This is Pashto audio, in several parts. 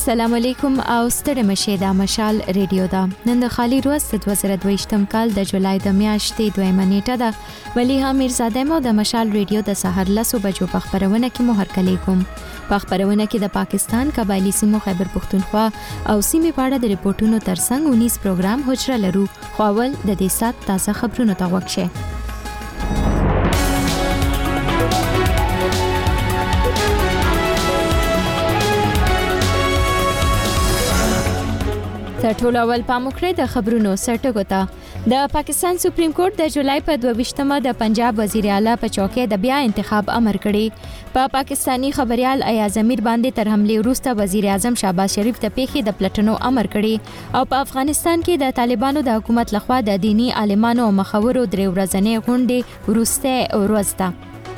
السلام علیکم او ستړي مشه د مشال ریډیو دا نن د خالی روز 2022 کال د جولای د میاشتې 2 نیټه ده ولی ها میرزاده مو د مشال ریډیو د سحر لسو بجو په خبرونه کې مو هرکلی کوم په خبرونه کې د پاکستان قبایلی سیمو خیبر پختونخوا او سیمې په اړه د ریپورتونو ترڅنګ 19 پروګرام حجره لرو خو اول د دې سات تازه خبرونه ته وښه ټول اول پاموکړه د خبرونو سرټګو ته د پاکستان سپریم کورټ د جولای په 22مه د پنجاب وزیر اعلی په چوکۍ د بیا انتخاب امر کړی په پاکستانی خبريال ایاز امیر باندې تر حمله وروسته وزیر اعظم شهباز شریف د پیښې د پلټنو امر کړی او په افغانستان کې د طالبانو د حکومت لخوا د دینی عالمانو او مخورو درې ورځنۍ غونډې وروسته ورځ ده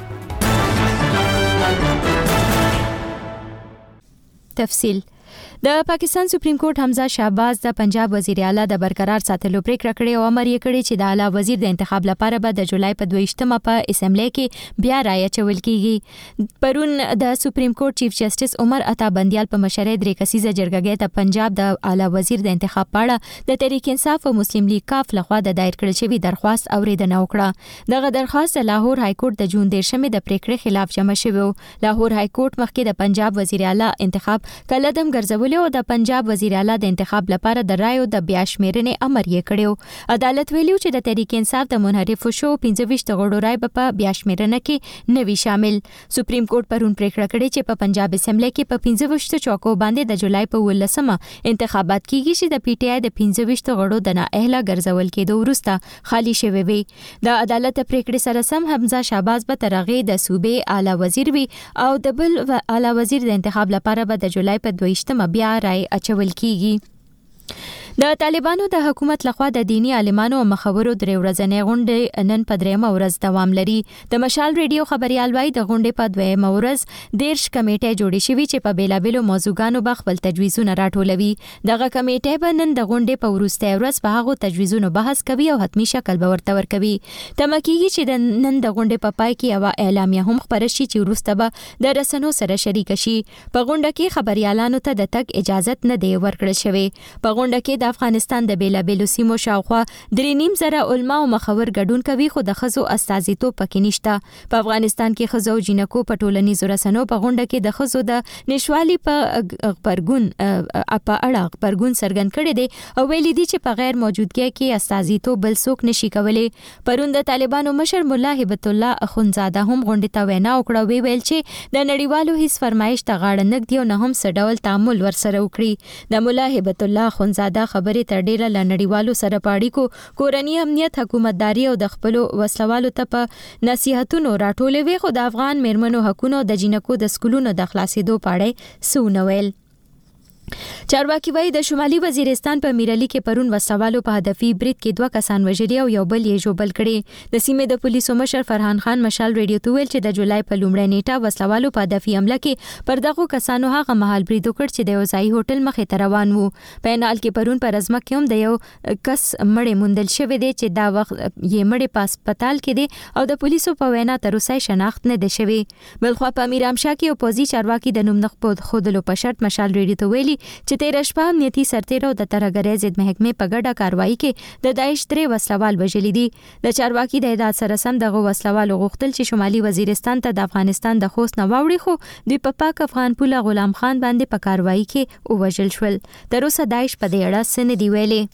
تفصیل د پاکستان سپریم کورټ حمزه شهباز د پنجاب وزیر اعلی د برقرار ساتلو پریکړه کړې او امر یې کړی چې د اعلی وزیر د انتخاب لپاره به د جولای په 22مه په اسمبلی کې بیا رائے چول کیږي پرون د سپریم کورټ چیف جسټس عمر عطا بندیال په مشرۍ درې کسیزه جرګه د پنجاب د اعلی وزیر د انتخاب په اړه د تحریک انصاف او مسلم لیگ کاف لخوا د دایر کړل شوی درخواست اوریدنه وکړه دغه درخواست د لاهور های کورټ د جون 13مه د پریکړې خلاف جمع شوی لاهور های کورټ مخکې د پنجاب وزیر اعلی انتخاب کلدم ګرځولو او د پنجاب وزیر اعلی د انتخاب لپاره د رایو د بیا شمیرنې امر یې کړو عدالت ویلو چې د تحریک انصاف د منحرف شو 25 غړو رای په بیا شمیرنه کې نوي شامل سپریم کورټ پرون پریکړه کړې چې په پنجاب اسمبلی کې په 25 چوکو باندې د جولای په 18مه انتخابات کیږي چې د پی ټی آی د 25 غړو د نااهله ګرځول کېدو وروسته خالی شوی وي د عدالت پریکړې سره سم حمزه شهباز به ترغه د صوبې اعلی وزیر وي او د بل اعلی وزیر د انتخاب لپاره به د جولای په 22مه بیا رای اچول کیږي د طالبانو د حکومت لخوا د دینی عالمانو او مخورو درې ورځنۍ غونډې نن په 3مه ورځ دوام لري د مشال ریډیو خبريال وای د غونډې په 2مه ورځ 10 کمیټې جوړې شوې چې په بیلابېلو موضوعګانو به خپل تجویزونه راټولوي دغه کمیټې به نن د غونډې په وروستۍ ورځ په هغه تجویزونو بحث کوي او حتمی شکل به ورته ورکوي تمکیږي چې د نن د غونډې په پای کې یو اعلامیه هم خبره شي چې وروسته به د رسنو سره شریک شي په غونډه کې خبريالانو ته د تګ اجازه نه دی ورکړل شوی په غونډه کې د افغانستان د بیلابېلو سیمو شاوخوا 3.5 ولما او مخور ګډون کوي خو د خزو استازیتوب پکې نشته په افغانستان کې خزو جنکو په ټولنیزو رسنو په غونډه کې د خزو د نشوالي په پرګون سرګن کړي دي او ویلي دي چې په غیر موجودګۍ کې استازیتوب بل څوک نشي کولای پرون د طالبانو مشر مولا هبت الله اخونزاده هم غونډه ته وینا وکړه ویل چې د نړیوالو هیڅ فرمایش ته غاړه نه دی او نه هم سډول تعامل ورسره وکړي د مولا هبت الله اخونزاده خبرې تر ډیره لنړیوالو سره پاړی کو کورنی امنیت حکومتداري او د خپل وسلوالو ته په نصيحتونو راټولوي خو د افغان میرمنو حقوقو د جنکو د سکولونو د خلاصېدو پاړی سونویل چارواکي وایي د شمالي وزیرستان په میرالي کې پرون وسوالو په هدفي برید کې 2 کسان وژلي او یو بل یې ژوبل کړي د سیمې د پولیسو مشر فرحان خان مشال ریډیو ته ویل چې د جولای په لومړۍ نیټه وسوالو په هدفي حمله کې پر دغه کسانو هغه مهال برید وکړ چې د یو ځای هوټل مخې ته روان وو په نال کې پرون پر ازمه کې هم د یو کس مړی موندل شوی دی چې دا وخت یې مړی په هسپتال کې دی او د پولیسو په وینا تر اوسه شناخت نه دی شوی بلخو په میرامشاه کې اپوزي چارواکي د نوم نه خودلو په شرط مشال ریډیو ته ویلي چې 13 شپه امنیتي سرتیرو د ترهګرۍ ضد محکمې په ګډه کاروایی کې د داعش 3 وسلوال وژلي دي د چارواکي د اعداد سره سم دغه وسلوالو غوښتل چې شمالي وزیرستان ته د افغانستان د خوست نه واوړي خو د پاک افغان پوله غلام خان باندې په کاروایی کې وژل شول تر اوسه داعش په دې اړه څه نه دی ویلي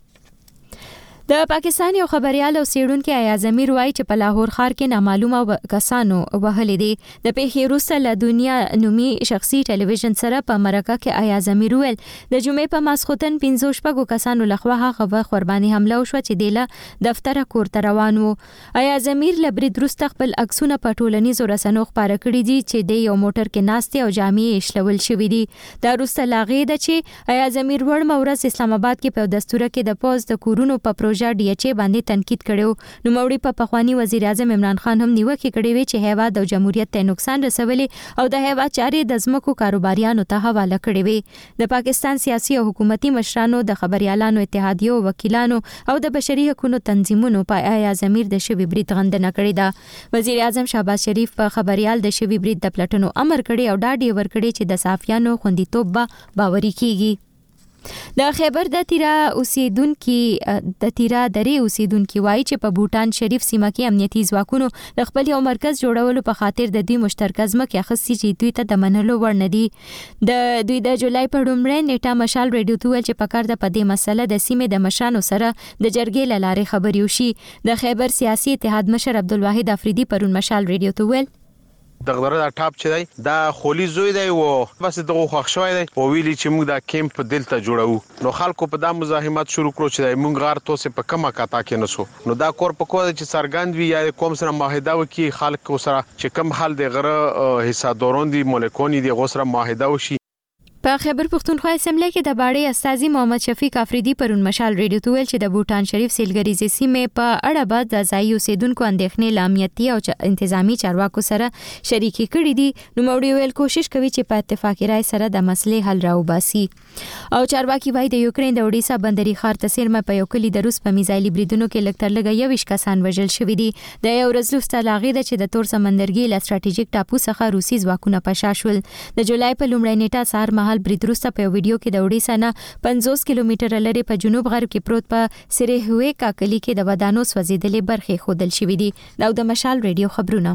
د پاکستان یو خبريال او سیړونکو ایاز امیر وایي چې په لاهور ښار کې نامعلومه کسانو وهلي دي د پیښې وروسته له دنیا نومي شخصي ټلویزیون سره په مرکه کې ایاز امیر ویل د جمعې په ماسخوتن 15 کسانو لخوا هغه قرباني حمله وشو چې د دفتر کور ته روان وو ایاز امیر له برید وروسته خپل عکسونه په ټولنیزو رسنیو خپاره کړي دي چې د یو موټر کې ناستي او جامې شلول شوې دي دا وروسته لاغې ده چې ایاز امیر ورځ اسلام آباد کې په دستور کې د پوز د کورونو په پروژه DHA باندې تنقید کړو. نوموړي په پخوانی وزیر اعظم عمران خان هم نیوکه کړې وی چې هیواد او جمهوریت ته نقصان رسولي او د هیواد چارې د ځمکو کاروباریانو ته حواله کړې وي. د پاکستان سیاسي او حکومتي مشرانو د خبريالانو اتحادیو وکیلانو او د بشري حقوقو تنظیمونو په آیا ضمیر د شوی برید غندنه کړې ده. وزیر اعظم شهباز شریف په خبريال د شوی برید د پلټنو امر کړی او ډاډ ورکړي چې د صحافیانو خوندیتوب به باوري کیږي. د خیبر د تیرا درې اوسیدونکو وایي چې په بوتان شریف سیمه کې امنیتي ځواکونو د خپل یو مرکز جوړولو په خاطر د دوی مشترکه ځمکې اخیستې چې دوی ته د منلو وړ نه دي. د دوی د جولای په لومړۍ نیټه مشال ریډیو ته ویل چې په کار د پدې مسله د سیمې د مشرانو سره د جرګې له لارې خبرې وشي. د خیبر سیاسي اتحاد مشر عبدالواحد افریدي پرون مشال ریډیو ته ویل دغه د ټاپ چې دی دا خولي زوی دی او بس دغه خوښ شوی دی او ویلي چې موږ دا کیمپ دلته جوړو. نو خلکو په دا مزاحمت شروع کړو چې موږ غار توسه په کمه کاته کې نسو. نو دا کور په کوه چې سرګند وی یا کوم سره معاهده وکي خلک سره چې کم حال د غره حصہ دورون دي ملکونی دي غوسره معاهده وشي. په خیبر پختونخوا اسمبلی کې د باړې استاذي محمد شفیق افریدي پرون مشال ریډیو ته ویل چې د بوتان شریف سیلګریزي سیمې په اړه بعد د ځایي اوسیدونکو اندېښنې لامنیتي او انتظامی چارواکو سره شریکي کړې دي. نو موږ ویل کوشش کوي چې په اتفاقی رائے سره د مسلې حل راوباسي. او چارواکي وایي د یوکرين د اوډیسا بندري ښار ته سیرمه په یو کلی د روس په میزایلي بریدونو کې لکټر لګي 20 کسان وژل شوي دي. د یو ورځ وروسته لاغې ده چې د تور سمندرګي له ستراتیژیک ټاپو څخه روسي ځواکونه پشا شول. د جولای په لومړۍ نیټه سهار مهال برید وروسته په ویډیو کې د اوډیسا نه 50 کیلومتره لري په جنوب غرب کې پروت په سریهوي کاکلی کې د ودانو سوځیدلې برخې خودل شوې دي. دا د مشال ریډیو خبرونه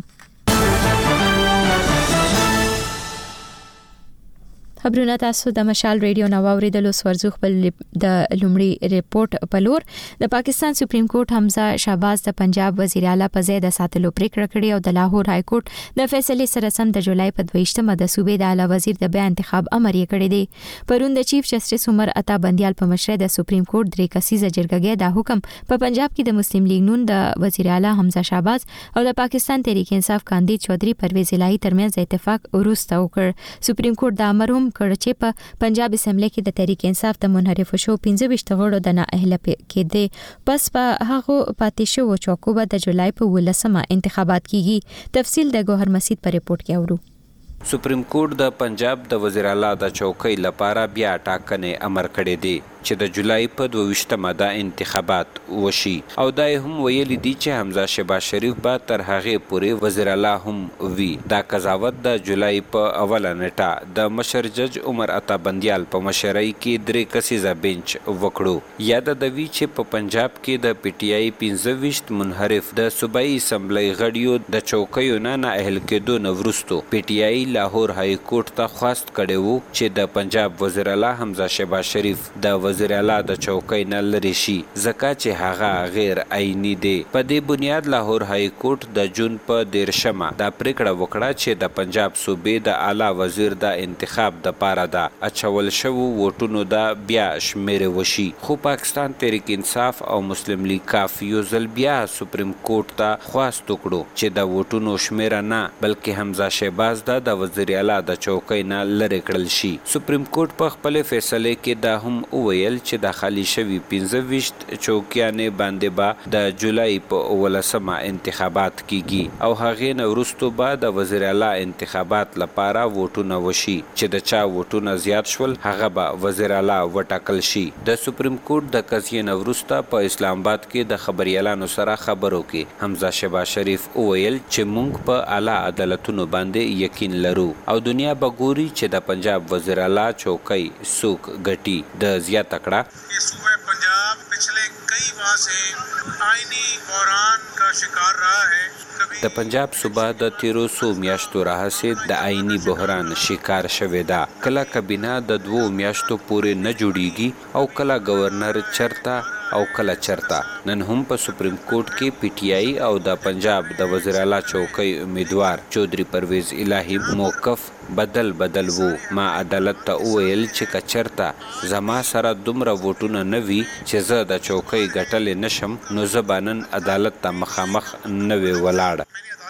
تاسو د مشال ریډیو نو اوریدلو سورزو خپل د لومړي ریپورت په لور. د پاکستان سپریم کورټ حمزه شهباز د پنجاب وزیر اعلی په ځای د ساتلو پریکړه کړې او د لاهور های کورټ د فیصلې سره سم د جولای په 22مه د صوبې د اعلی وزیر د بیا انتخاب امر یې کړی دی. پرون د چیف جسټس عمر عطا بندیال په مشرۍ د سپریم کورټ درې کسیزه جرګه دا حکم په پنجاب کې د مسلم لیگ نون د وزیر اعلی حمزه شهباز او د پاکستان تحریک انصاف کاندید چودھری پرویز الهی ترمنځ اتفاق وروسته وکړ. سپریم کورټ د امر هم کړ چې په پنجاب اسمبلی کې د تحریک انصاف د منحرف شو 15 غړو د نااهله کېده. پس په هغه پاتې شو چوکو به د جولای په 18مه انتخابات کیږي. تفصیل د ګوهر مسید په ریپورت کې اورو. سپریم کورټ د پنجاب د وزیر اعلی د چوکۍ لپاره بیا ټاکنې امر کړی دی چې د جولای په 22مه د انتخابات وشي او دای هم ویلي دي چې حمزه شهباز شریف به تر هغه پورې وزیر اعلی هم وي. دا قضاوت د جولای په اوله نیټه د مشر جج عمر عطا بندیال په مشرۍ کې درې کسیزه بنچ وکړو. یاد د وی چې په پنجاب کې د پی ټی آی 15 منحرف د صوبایي اسمبلی غړیو د چوکیو نه اهل کېدو نه وروسته پی ټی آی لاهور های کورټ ته خواست کړی وو چې د پنجاب وزیر اعلی حمزه شهباز شریف د وزیر اعلی د چوکۍ نه لري شي ځکه چې هغه غیر عیني دی. په دې بنیاد لاهور های کورټ د جون په 13مه دا پریکړه وکړه چې د پنجاب صوبې د اعلی وزیر د انتخاب د پاره د اچول شو ووټونو د بیا شمیرې وشي. خو پاکستان تحریک انصاف او مسلم لیگ کاف یو ځل بیا سپریم کورټ ته خواست وکړو چې د ووټونو شمیره نه بلکې حمزه شهباز د وزیر اعلی د چوکۍ نه لرې کړل شي. سپریم کورټ په خپل فیصله کې دا هم وویل چې د خالی شوی 15 چوکیانې باندې به د جولای په 18مه انتخابات کیږي او هغه نه وروسته به د وزیر اعلی انتخابات لپاره ووټونه وشي چې د چا ووټونه زیات شول هغه به وزیر اعلی وټاکل شي. د سپریم کورټ د قضیې نه وروسته په اسلام آباد کې د خبريالانو سره خبرو کې حمزه شهباز شریف وویل چې موږ په اعلی عدالتونو باندې یقین لرو او دنیا به ګوري چې د پنجاب وزیر اعلی چوکۍ څوک ګټي. د زیات تکړه یہ صوبہ پنجاب پچھلے کئی ماہ سے آئینی بحران کا شکار رہا ہے. د پنجاب صوبه د تیرو سو میاشتو راهسې د آئینی بحران شکار شوې ده. کله کابینه د 2 میاشتو پورې نه جوړیږي او کله گورنر چرته او کله چرته. نن هم په سپریم کورټ کې پی ټی آی او د پنجاب د وزیر اعلی چوکۍ امیدوار چودھری پرویز الهی موقف بدل وو. ما عدالت ته وویل چې کچرته زما سره دومره ووټونه نه وي چې زه د چوکۍ ګټلې نشم نو زه به نن عدالت ته مخامخ نه وی ولاړه.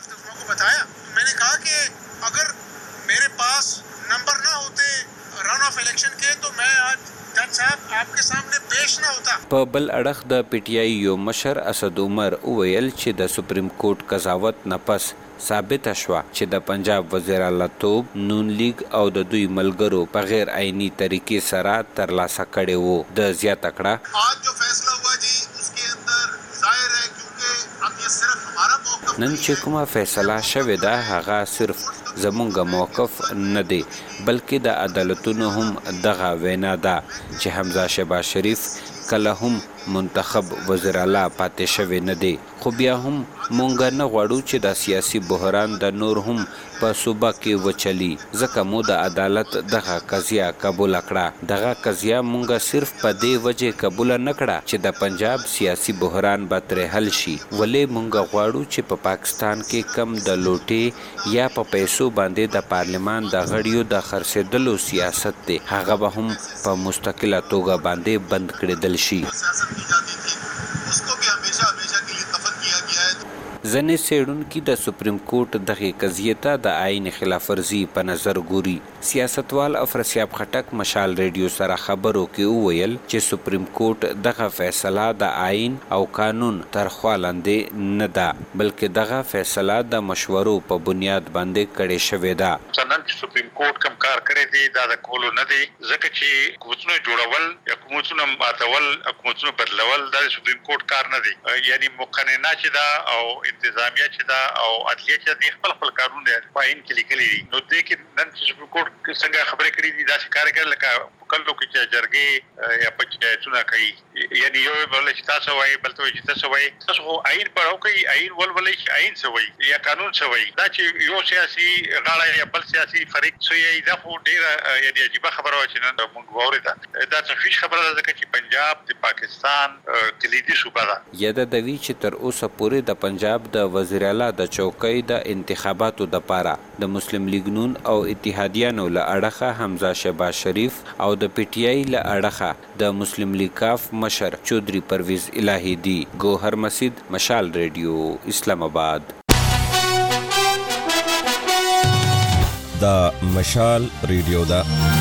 میں نے کہا کہ اگر میرے پاس نمبر نہ ہوتے رن آف الیکشن کے تو میں آج جج صاحب آپ کے سامنے پیش نہ ہوتا. होता। په بل اړخ د پی ټی آی یو مشر اسد عمر وویل چې د سپریم کورټ قضاوت نه پس ثابت شوه چې د پنجاب وزیر اعلی توب نون لیگ او د دوی ملګرو په غیر عیني طریقې سره ترلاسه کړي وو د زیاته کړه आज जो फैसला हुआ जी उसके अंदर जाहिर है क्योंकि अब ये सिर्फ हमारा मौक़िफ़ نن چې کومه فیصله شوې ده هغه صرف زمونږ موقف نه دی بلکې د عدالتونو هم دغه وینا ده چې حمزه شهباز شریف کله هم منتخب وزیر اعلی پاتې شوی نه دی خو بیا هم مونږ نه غواړو چې د سیاسي بحران د نور هم په صوبه کې وچلی ځکه مو د عدالت دغه قضیه قبول کړه دغه قضیه مونږ صرف په دې وجه قبول نه کړه چې د پنجاب سیاسي بحران به ترې حل شي ولې مونږ غواړو چې په پاکستان کې کم د لوټې یا په پیسو باندې د پارلمان د غړیو د خرڅېدلو سیاست دی هغه به هم په مستقله توګه باندې بند کړېدل شي ځینې څېړونکي د سپریم کورټ دغې قضیې ته د آئین خلاف ورزي په نظر ګوري سیاستوال افراسیاب خټک مشال ریډیو سره خبرو کې وویل چې سپریم کورټ دغه فیصله د آئین او قانون تر خوا لاندې نه ده بلکې دغه فیصله د مشورو په بنیاد باندې کړې شوې ده څنګه چې سپریم کورټ کوم کار کړی دی دا د کولو نه دی ځکه چې حکومتونه جوړول حکومتونه ماتول حکومتونه بدلول دا سپریم کورټ کار نه دی یعنی مقننه چې دا او انتظامیه چې دا او عدلیه چې د خپل قانون دی په عین کې لیکلي دي نو دې کې نن سپریم کورټ څنګه خبرې کړې دي دا څه کار کوي لکه کله چې جرګې یا پنچایتونه کوي یعنی یو بل چې تاسو وایي بل ته چې تاسو وایي تاسو عین پر او کوي عین ولولې چې عین څه وایي یا قانون څه وایي دا چې یو سیاسي غاړه یا بل سیاسي فریق څه یې دا خو ډیره یعنی عجیب خبره و چې نن موږ واورېده دا څه فیش خبره ده چې پنجاب د پاکستان کلیدي صوبه ده یاده دوی چې تر اوسه پورې د پنجاب د وزیر اعلی د چوکۍ د انتخاباتو د پاره د مسلم لیگ نون او اتحادیانو له اړخه حمزه شهباز شریف او د پی ټی آی له اړخه د مسلم لیگ کاف مشر چودھری پرویز الہی دی گوهر مسید مشال ریډیو اسلام آباد دا مشال ریډیو دا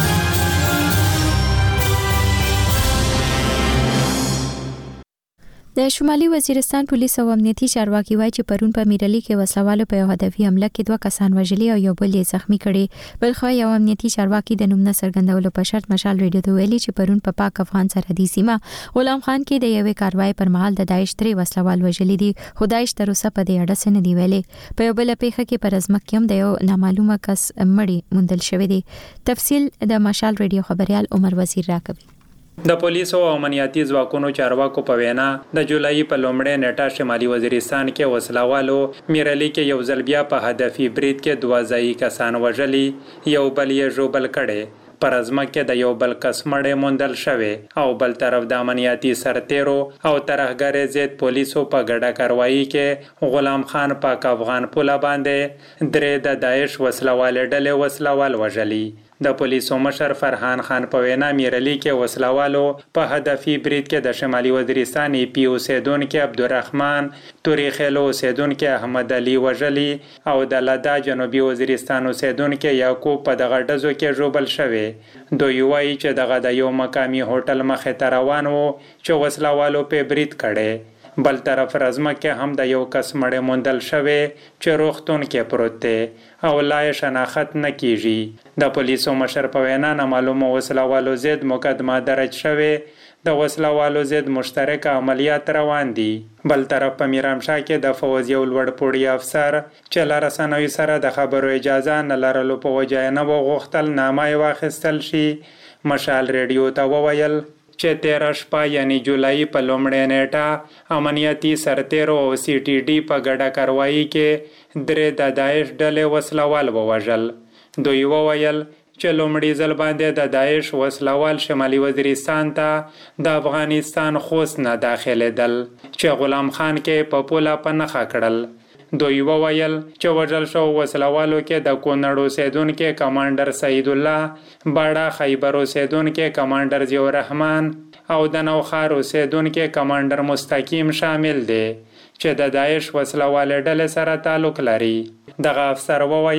د شمالي وزیرستان پولیس او امنیتي چارواکي وایي چې پرون په میرالي کې وسلوالو په یو هدفي حمله کې 2 کسان وژلي او یو بل یې زخمی کړي بل خو یو امنیتي چارواکي د نوم نه څرګندولو په شرط مشال ریډیو ته ویلي چې پرون په پاک افغان سرحدي سیمه غلام خان کې د یوې کاروای پر مهال د داعش 3 وسلوال وژلي دي خو داعش تر اوسه په دې اړه څه نه دی ویلي په یو بل پیښه کې پر ازمک کې هم د یو نامعلومه کس مړی موندل شوی دی تفصیل د مشال ریډیو خبريال عمر وزیر راکوي د پولیسو او امنیتي ځواکونو چارواکو په وینا د جولای په لومړۍ نیټه شمالي وزیرستان کې وسلوالو میرالي کې یو ځل بیا په هدفي برید کې 2 ځایي کسان وژلي یو بل یې ژوبل کړي پر ازمک کې د یو بل کس مړی موندل شوی او بل طرف د امنیتي سرتیرو او ترهګرۍ ضد پولیسو په ګډه کاروایی کې غلام خان پاک افغان پوله باندې 3 د داعش وسلوال ډلې وسلوال وژلي د پولیسو مشر فرحان خان په وینا میرالي کې وسلوالو په هدفي برید کې د شمالي وزیرستان پی اوسیدونکو عبدالرحمن توریخلو اوسیدونکو احمد علي وژلي او د لدا جنوبي وزیرستان اوسیدونکو یعقوب په دغه ډزو کې ژوبل شوی دوی وایي چې دغه د یو مقامي هوټل مخې ته روان وو چې وسلوالو په برید کړي بل طرف رزمه کې هم د یو کس مړی موندل شوی چې روغتون کې پروت دی او لا یې شناخت نه کیږي د پولیسو مشر په وینا نامعلومه وسلوالو ضد مقدمه درج شوی د وسلوالو ضد مشترک عملیات روان دي بل طرف په میرامشاه کې د فوز یو لوړ پوړی افسر چې له رسنیو سره د خبرو اجازه نه لرلو په وجه نه وغوښتل نامه واخیستل شي مشال ریډیو ته وویل چې 13 شپه یعنی جولای په لومړۍ نیټه امنیتي سرتیرو او سی ټي ډي په ګډه کاروایی کې 3 د داعش ډلې وسلوال ووژل دوی وویل چې لومړي ځل باندې د داعش وسلوال شمالي وزیرستان ته د افغانستان خوست نه داخلېدل چې غلام خان کې په پوله په نښه کړل دوی وویل چې وژل شو وسلوالو کې د کونړ اوسیدونکو کمانډر سعید الله باړه خیبر اوسیدونکو کمانډر ضیاء الرحمن او د نوخار اوسیدونکو کمانډر مستقیم شامل دي چې د داعش وسلوال ډلې سره تعلق لري دغه افسر وویل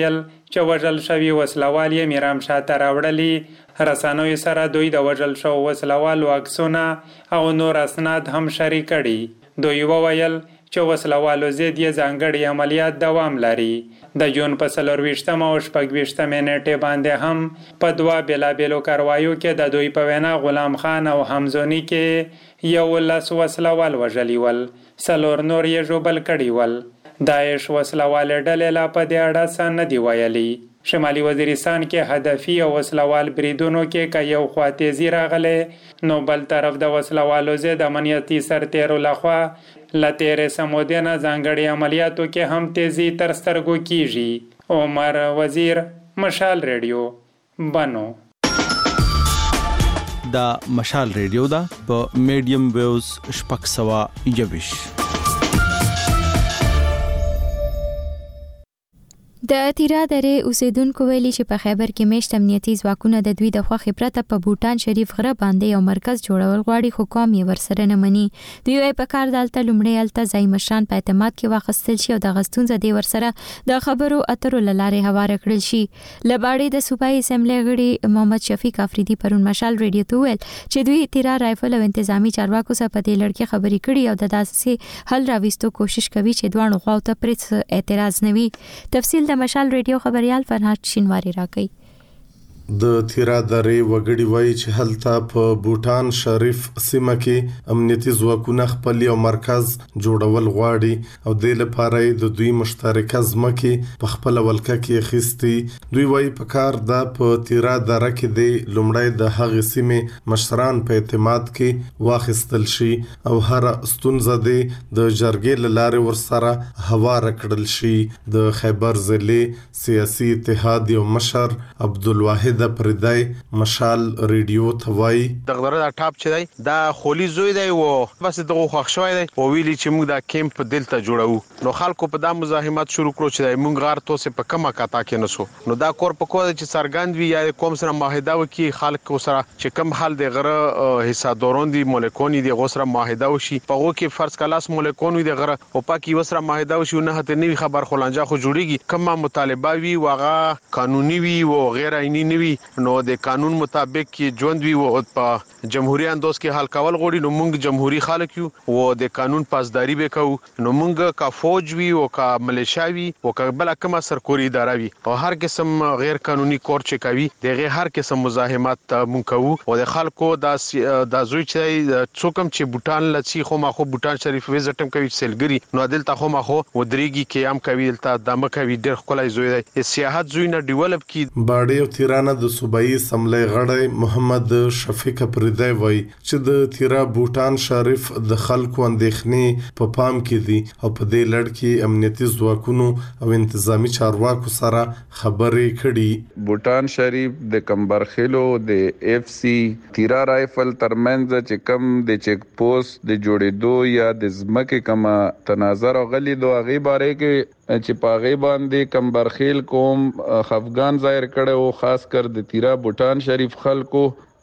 چې وژل شوي وسلوال یې میرامشاه ته راوړلي. رسنیو سره دوی د وژل شوو وسلوالو عکسونه او نور اسناد هم شریک کړي. دوی وویل چې وسلوالو ضد یې ځانګړي عملیات دوام لري. د جون په 24 او 26 نیټې باندې هم په دوه بېلابېلو کاروایو کې د دوی په وینا غلام خان او حمزونی کې 11 وسلوال وژلي ول، 4 نور یې ژوبل کړي ول. داعش وسلوال ډلې لا په دې اړه څه نه دی ویلي. شمالي وزیرستان کې هدفي او وسلوال بریدونو کې که یو خوا تیزی راغلی، نو بل طرف د وسلوالو ضد امنیتي سرتیرو لخوا له تېرې سمودې نه ځانګړي عملیاتو کې هم تیزی تر سترګو کیږي. عمر وزیر، مشال ریډیو، بنو. دا مشال ریډیو دا په میډیم ویوز 621. د تیرا درې اوسیدونکو ویلي چې په خیبر کې میشت امنیتي ځواکونه د دوی د خوښې پرته په بوټان شریف غره باندې یو مرکز جوړول غواړي، خو قوم یې ورسره نه مني. دوی وايي په کار دالته لومړی هلته ځای مشران په اعتماد کې واخیستل شي او د غستونځ دی ورسره د خبرو اترو لارې هواره کړل شي. لباړې د صوبایي اسمبلی غړي محمد شفیق افریدي پرون مشال ریډیو ته ویل چې دوی تیرا رایفل او انتظامی چارواکو سره په دې لړ کې خبرې کړي او د داسې حل راوستو کوشش کوي چې دوه خواو ته پرې اعتراض نه وي. تفصیل د مشال ریډیو خبريال فرهاد شینواری راکړي. د تیرا درې وګړي وایي چې هلته په بوټان شریف سیمه کې امنیتي ځواکونه خپل یو مرکز جوړول غواړي او د لپاره د دوی مشترکه ځمکې په خپل ولکه کې اخیستي. دوی وایي په کار د په تیرا دره کې د لومړی د هغې سیمې مشران په اعتماد کې واخیستل شي او هر ستونزه د جرګې له لارې ورسره هواره کړل شي. د خیبر ضلع سیاسي اتحاد یو مشر عبدالواحد د پردای مشال ریډیو ثوای دغه د ټاپ چې دی دا خولي زوی دی او بس دغه خوښ شوی دی او ویلي چې موږ دا کیمپ دلته جوړو. نو خلکو په دا مزاحمت شروع کړو چې موږ غار توسه په کمه کاته کې نسو. نو دا کور په کوه چې سرګند وی یا کوم سره معاهده وکي خلکو سره چې کم حال د غره حصہ دورون دي مولکونی دی غوسره معاهده وشي په وو کې فرض کلاس مولکون وی د غره او پاکي وسره معاهده وشي نه ته نوی خبر خلانجا خو جوړیږي کومه مطالبه وی واغه قانوني وی او غیر عیني نوی نو د قانون مطابق کې ژوند وی او په جمهوریت انداز کې حل کول غوړي. نو موږ جمهوریت خلک یو او د قانون پاسداري وکاو. نو موږ کا فوج وی او کا ملیشیا وی او کا بل کومه سرکوري اداره وی او هر قسم غیر قانوني کور چې کوي دغه هر قسم مزاحمت موږ کوو او د خلکو د زوی چې څوکم چې بوتان لچی خو ما خو بوتان شریف وزټم کوي سیلګری نو دلته خو ما خو ودرېږي کې هم کوي دلته دمه کوي ډېر خلای زوی دی سیاحت زوی نه ډیولپ کی. باډي او تیرانه د صوبایي اسمبلی غړی محمد شفیق پردای وای چې د تیرا بوټان شریف د خلکو اندېښنې په پام کې دي او په دې لړ کې امنیتي ځواکونو او انتظامی چارواکو سره خبرې کړي. بوټان شریف د کمبرخیلو د اف سی تیرا رایفل ترمنځ چې کم د چیک پوسټ د جوړېدو یا د ځمکې کما تناظر غلي دوه غي باره کې چې پاغي باندې کمبرخیل کوم خفغان ظاهر کړي او خاص کر د تیرا بوټان شریف خلکو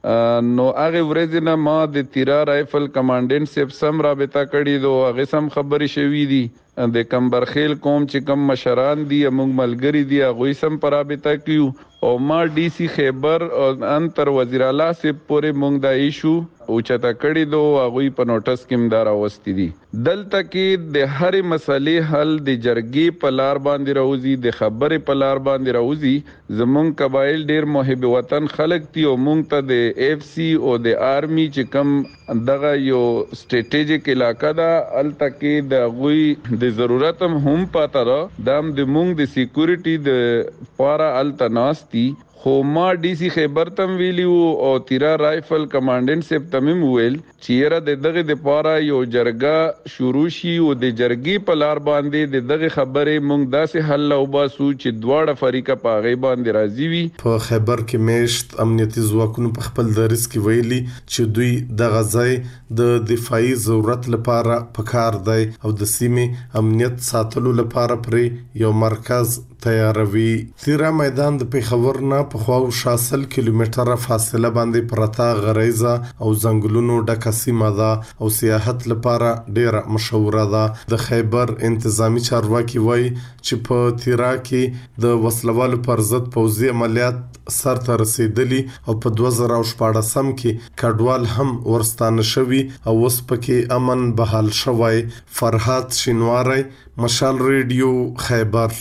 نو هغه ورځ نه ما د تیرا رایفل کمانډنټ سیب سم رابطه کړي دو هغه سم خبري شوې دي د کمبرخیل کوم چې کم مشران دي موږ ملګری دي هغه سم پر رابطه کیو او ما ډي سي خیبر او انتر وزیر اعلی سے پورې موږ دا ایشو او چتا کړي دو هغه په نوټس کې مدار اوستي دي. دلته کې د هر مسلې حل د جرګې په لار باندې راوځي د خبرې په لار باندې راوځي. زمونږ قبایل ډیر محب وطن خلک دي او موږ ته د اف سی او د آرمي چې کم دغه یو سټریټیجیک علاقہ دا الته کې د غوي د ضرورت هم پاته را دام د موږ د سکیورټي د پارا الته ناشتي خو ما ډي سي خیبر تم ویلیو او تیرا رایفل کمانډنټ سیب تمیم ویل چیرې د دغه د پاره یو جرګه شروع شي او د جرګې په لار باندې د دغه خبرې مونږ داسې حل او باسو چې دواړه فریقه په غي باندې راضي وي. په خیبر کې میشت امنیتي ځواکونو په خپل درس کې ویلي چې دوی د غزای د دفاعي ضرورت لپاره پکار دی او د سیمې امنیت ساتلو لپاره پرې یو مرکز تیاروي. تیرا میدان د پیښور نه په خواو 60 کیلومتره فاصله باندې پرتا غریزه او ځنګلونو ډکه سیمه ده او سیاحت لپاره ډیره مشهوره ده. د خیبر انتظامی چارواکي وایي چې په تیرا کې د وسلوالو پر ضد پوځي عملیات سرته رسیدلی او په 2014 کې کډوال هم ورستانه شوي او اوس پکې امن بحال شوی. فرحات شینواری، مشال ریډیو، خیبر.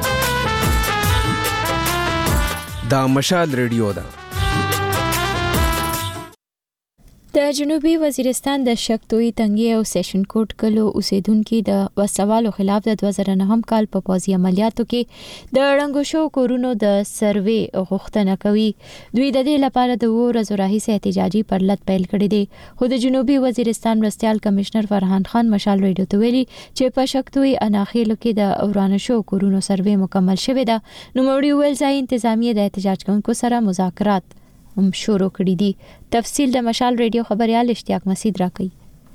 دا مشال ریډیو ده. د جنوبي وزیرستان د شکتوی تنګي او سیشن کوټ کلو اوسیدونکو د وسوالو خلاف د 2009 کال په پوځي عملیاتو کې د ړنګو شو کورونو د سروي غوښتنه کوي. دوی د دې لپاره د ورځو راهیسې احتجاجي پرلط پیل کړی دی. خو د جنوبي وزیرستان مرستیال کمشنر فرحان خان مشال ریډیو ته ویلي چې په شکتوی اناخیلو کې د ورانه شو کورونو سروي مکمل شوی ده. نو موري ویل ځای انتظامیه د احتجاج کوونکو سره مذاکرات هم شروع کړی دي. تفصیل د مشال ریډیو خبريال اشتیاق مسعود راکړي.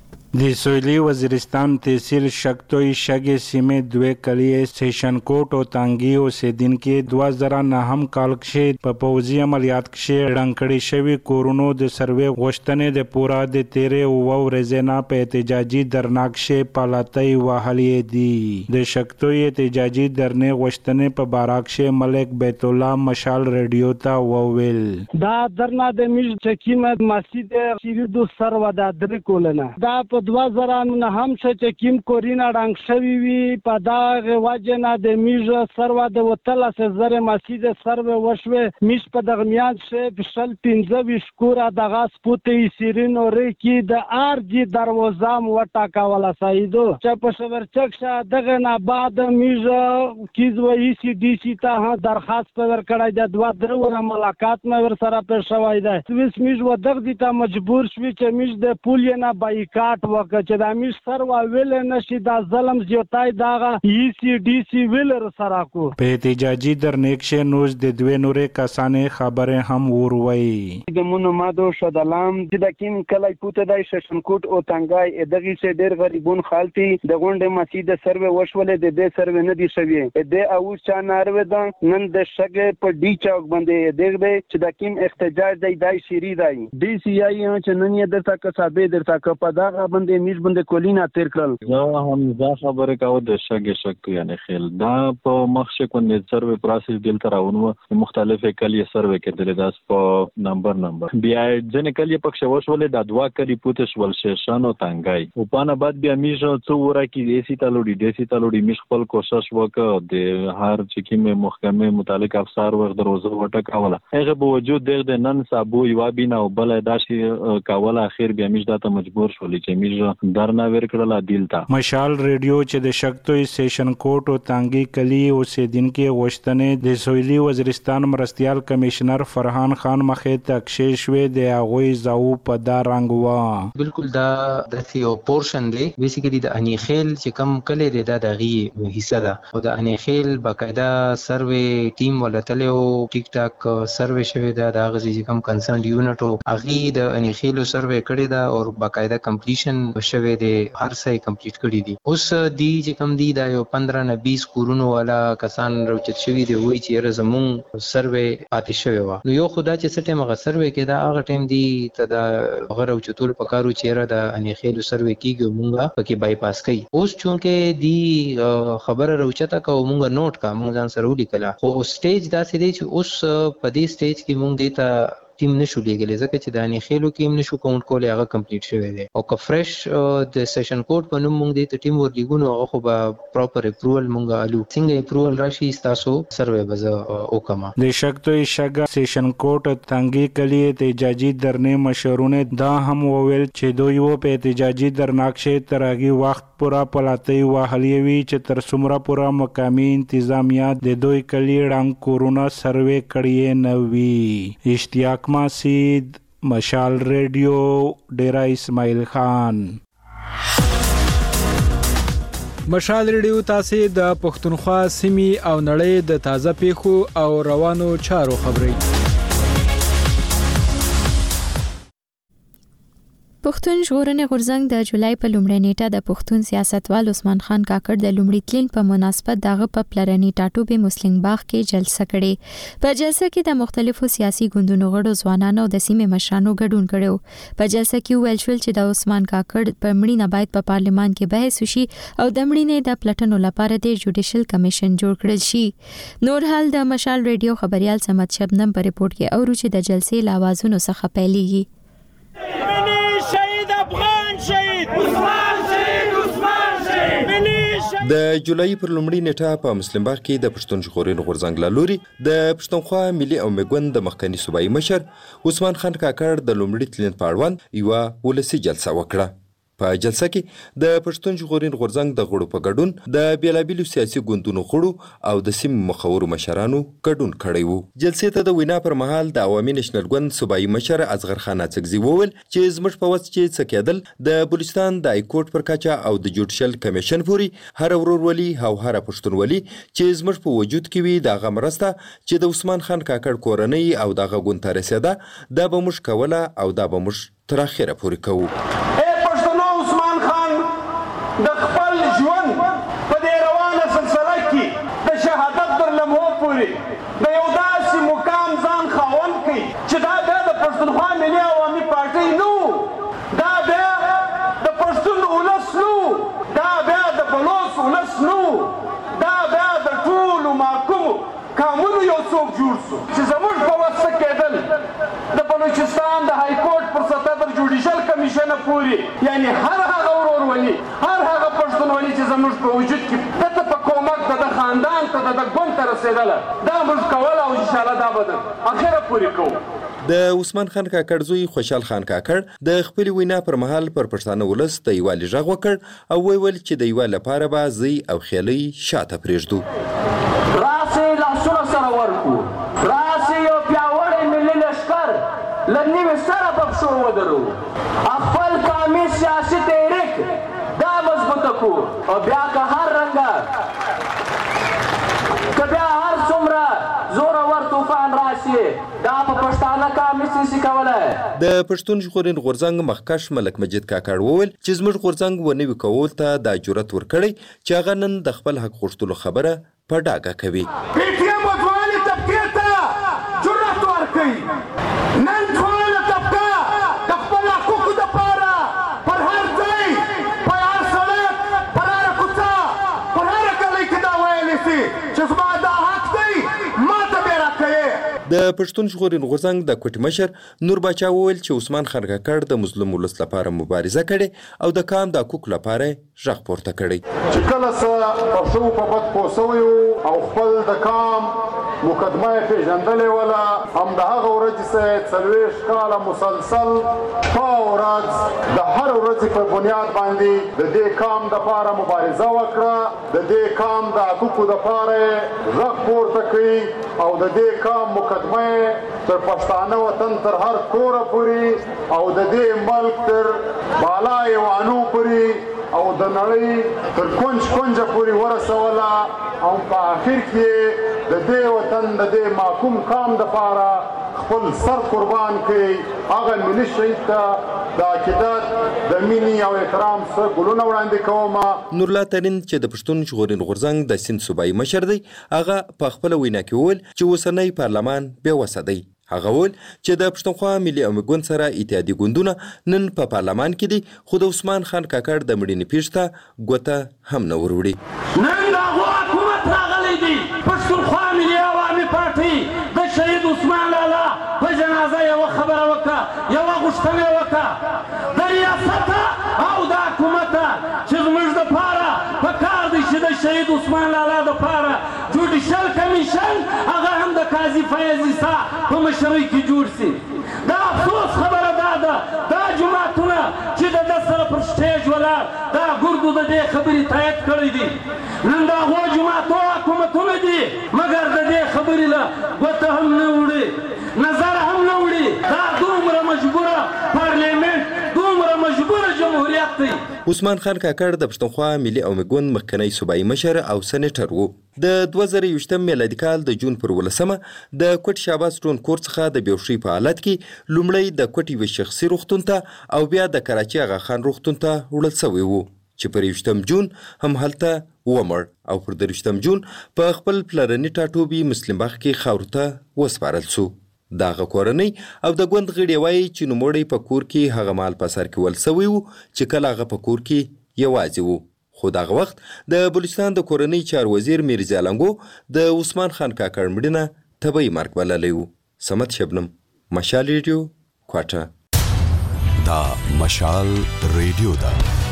د سویلي وزیرستان تحصیل شکتوی شګې سیمې دوه کلیه سیشن کوټ او تانګي اوسیدونکو 2009 کال کې په پوځي عملیات کې ړنګړې شوی کورونو د سروي غوښتنې د پورا د 13 ورځې نه په احتجاجي درناک کې پالاتای وهلې دي. د شکتوی احتجاجي درنې غوښتنې په باراک کې ملک بیت الله مشال ریډیو ته وویل دا درنه د میج چکیمه مسجد شیردو سرو د درې کولنه دا په 2009 هم چې کیم کورینا ډنګ شوی وی په دا غواجنه د میج سرو د وتله سره مسجد سرو وشوي میش په دغمیان شه بشل 15 شکور د غاس پوتې سیرینو ریکی د ار جی دروازه وټا کاولا سایدو چې په شورچک شه دغه نه بعد میج کیز و ای سی ډی سی ته درخواست پر کړای د دوه درو ملاقات مې ور سره پر شوای ده. سویس میج و دغه دي ته مجبور شوی چې میج د پولینا بایکاټ وکړه چې د میش سر ویل نشي د ظلم زیاتای دغه ای سی ډی سی ویل سره کو. په احتجاجي درنیکشه نوز د دوه نورې کسانې خبره هم وروي د مونږ ماده شدلام چې د کیم کلای پوته د سیشن کوټ او تنګای دغه چې ډېر غریبون خالتي د غونډه مسجد سروي وشولې د دې سروي نه دي شوی د او چا ناروي ده نن د شګه په ډی چوک باندې دغه چې د کیم احتجاج دی شری دی ډی سی آی چې نن یې درته کسابه درته په دا باندې میش باندې کولینا تیر کړل. نو هم دا خبره کاوه د شګه یعنی خل دا په مخشه کو نه سروي پروسس دل تراونو مختلفه کلیه سروي کېدل داس په نمبر بیا ځنه کلیه پکښ وشولې د دوا کلی پوتش ول شیشانو تنګای او پانه بعد بیا میش څو ورا کې دیسی تلوډي میش خپل کوشش وکړ د هر چې کې محکمه متعلق افسر ور دروازه وټکاوله هغه به وجود د نن صابو یو بینه او بل داسي کاوله اخر بیا میش داته مجبور شولې چې میش درنا ور کړل دلتا. مشال ریډیو چې د شکتوی سیشن کوټ او تانګي کلی اوسیدونکو غوښتنې د سویلي وزیرستان مرستیال کمشنر فرحان خان مخې ته کښې د هغوی زاو په دا رنګ وا بالکل دا د یو پورشن دی بیسیکلی د انیخیل چې کم کلی دی دا دغه حصہ ده او د انیخیل باقاعده سروي ټیم ولتلو ټیک ټاک سروي شوی دا د غزي کم کنسرن یونټ او اغي د انیخیل سروي کړی دا او باقاعده کمپلیشن شوی دی هر څه کمپلیټ کړی دي. اوس دی چې کم دی دا یو 15 نه 20 کورونو والا کسان روچت شوی دی وای چې زمون سروي پاتې شوی و. نو یو خدای چې سټه مغه سروي کې دا هغه ټیم دی ته دا غره او چتول پکارو چیرې د انیخیل سروي کیږي مونږه پکې بایپاس کوي. اوس چونکه دی خبره روچته کو مونږه نوٹ کا مونږ ځان سره ولیکلا خو سټیج دا سې دی چې اوس په دې سټیج کې مونږ دیتا ټیم نشو لګلې ځکه چې د انیخیلو کې نشو کاونټ کولای هغه کمپلیټ شوی دی او که فرش د سیشن کوډ په نوم مونږ د ټیم ورګونو هغه خو به پراپر اپروول مونږه الو څنګه اپروول راشي تاسو سروي بز او کما د شکتوی شګه سیشن کوډ تانګي کلی احتجاجي درنې مشرونه دا هم وویل چې دوی و په احتجاجي درناکشه ترغي وخت پورا پلاتای وهلې وی چې تر څومره پورا مقامی انتظامیه د دوی کلی ړنګ کورونا سروي کړی نه وی. اشتیاق مسعود، مشال ریډیو، ډیرا اسماعیل خان. مشال ریډیو تاسو د پښتونخوا سیمې او نړۍ د تازه پیښو او روانو چارو خبري پښتون ژغورنې غورځنګ د جولای په لومړۍ نیټه د پښتون سیاستوال عثمان خان کاکړ د لومړي تلین په مناسبت دغه په پلرني ټاټوبې مسلم باغ کې جلسه کړې. په جلسه کې د مختلفو سیاسي ګوندونو غړو ځوانانو د سیمې مشرانو ګډون کړو. په جلسه کې ویل شول چې د عثمان کاکړ په مړینه باید په پارلمان کې بحث وشي او د مړینې د پلټنو لپاره د جوډیشل کمیشن جوړ کړل شي. نور حال د مشال ریډیو خبريال سمت شبنم په ریپورت کې اورو چې د جلسې لاوازونو څخه پیلېږي. د جولای پر لومړۍ نیټه په مسلم باغ کې د پښتون ژغورنې غورځنګ له لوري د پښتونخوا ملي او میګوند د مخکنی صوبایي مشر عثمان خان کاکړ د لومړي تلین په اړوند یوه ولسي جلسه وکړه. په جلسه کې د پښتون ژغورنې غورځنګ د غړو په ګډون د بیلابیلو سیاسي ګوندونو غړو او د سیمې مخورو مشرانو ګډون کړی وو. جلسې ته د وینا پر مهال د عوامي نېشنل ګوند صوبایي مشر اصغر خان اڅکزي وویل چې زموږ په وس چې څه کېدل د بلوچستان د هایکورټ پر کچه او د جوډیشل کمیشن پورې هر ورورولي او هر پښتونولي چې زموږ په وجود کې وي دغه مرسته چې د عثمان خان کاکړ کورنۍ او دغه ګوند ته رسېده دا به موږ کوله او دا به موږ تر اخره پورې کوو. د خپل ژوند په دې روانه سلسله کې د شهادت تر لمحو پورې د یو داسې مقام ځان خاوند کړي چې دا بیا د پښتونخوا ملي عوامي پارټۍ نو، دا بیا د پښتون ولس نو، دا بیا د بلوڅ ولس نو، دا بیا د ټولو محکومو قانونو یو څوک جوړ سو چې زموږ په وس څه کېدل د بلوچستان د هایکورټ پر سطح تر جوډیشل کمیشنه پورې، یعنی هر هغه ورورولي هر هغه پښتونولي چې زموږ په وجود کې دته په کومک د خاندان ته د ګوند ته رسېدله دا موږ کوله او انشاءالله دا به د اخره پورې کوو. د عثمان خان کاکړ زوی خوشحال خان کاکړ د خپل وینا پر مهال پر پښتانه ولس د یووالي غږ وکړ او ویل چې د یووالي لپاره به زی او خیالي شاته پرېږدو. راسئ لاسونه سره ورکو، راسئ یو پیاوړی ملي لښکر له نوي سره په پښو ودرو، خپل قومي سیاسي تحریک دا مضبوطه کو او بیا که هر رنګه که بیا هر څومره زورور طوفان راشي دا په پښتانه کار نشي کولی. د پښتون ژغورنې غورځنګ مخکښ ملک مجید کاکړ وویل چې زموږ غورځنګ ونوي کول ته دا جرأت ورکړی چې هغه نن د خپل حق غوښتلو خبره په ډاګه کوي. پی ټي ایم ځوانې طبقې ته جرأت ورکوي، نن ځوانه طبقه د خپل حقوقو دپاره پر هر ځای په هر سړک پر هره کوڅه پر هره ګلۍ کې دا ویلی سي چې زما دا حق دی ما ته بې راکوې. د پښتون ژغورنې غورځنګ د کوټې مشر نور باچا وویل چې عثمان خان کاکړ د مظلوم ولس لپاره مبارزه کړې او د قام د حقوقو لپاره غږ پورته کړی. چې کله څه په ښو په بد پوه سوی او خپل د قام مقدمه یې پېژندلې وله، همدهغه ورځې څخه 40 کاله مسلسل شپه او ورځ د هر ورځې په بنیاد باندې د دې قام دپاره مبارزه وکړه، د دې قام د حقوقو دپاره یې غږ پورته کړي او د دې قام مقدمه یې تر پښتانه وطن تر هر کوره پورې او د دې ملک تر بالا ایوانو پورې او د نړۍ تر کونج کونجه پورې ورسوله او په آخر کې د دې وطن د دې محکوم قام دپاره خپل سر قربان کړي. هغه ملي شهید ته د عقیدت د مینې او احترام څخه ګلونه وړاندې کوم. نورالله ترین چې د پښتون ژغورنې غورځنګ د سیند صوبایي مشر دی هغه په خپله وینا کې وویل چې اوسنی پارلمان بېوسه دی. هغه وویل چې د پښتونخوا ملي او ګوند سره اتحادي ګوندونه نن په پارلمان کې دي خو د عثمان خان کاکړ د مړینې پیښ ته ګوته هم نه وروړي. نن د هغو حکومت راغلی دی، پښتونخوا ملي عوامي پارټۍ د شهید عثمان لالا په جنازه یوه خبره وکړه، یوه غوښتنه وکړه د ریاسته او د حکومته چې زموږ دپاره په کار دی چې د شهید عثمان لالا دپاره جوډیشل کمیشن هغه هم د قاضي فیض عیسی په مشرۍ کې جوړ سي. دا افسوس خبره دا ده دا جماعتونه چې د ده سره پر سټیج ولاړ دا ګردو د دې خبرې تایید کړی دي، نن د هغو جماعتو حکومتونه دي مګر د دې خبرې له ګوته هم نه وړي، نظر هم نه وړي. دا دومره مجبوره پارلیمنټ، دومره مجبوره جمهوریت زیات دی. عثمان خان کاکړ د پښتونخوا ملي او میګوند مخکنی صوبایي مشر او سېنیټر و. د 2020 میلادي کال د جون پر 18 د کوټ شاباس ټون کور څخه د بیوشي په حالت کې لومړی د کوټي و شخصي روغتون ته او بیا د کراچي آغا خان روغتون ته وړل شوی و چې پر 20 جون هم هلته ومړ او پر 30 جون په خپل پلرني ټاټوبي مسلم باغ کې خاورو ته وسپارل شو. دغه کورنۍ او د ګوند غړي وایي چې نوموړی په کور کې هغه مال په سر کې ول سوی و چې کله هغه په کور کې یوازې و. خو دغه وخت د بلوچستان د کورنۍ چار وزیر میرزا لنګو د عثمان خان کاکړ مړینه طبیعي مرګ بللی و. سمت شبنم، مشال ریډیو، کوټه. دا مشال ریډیو ده.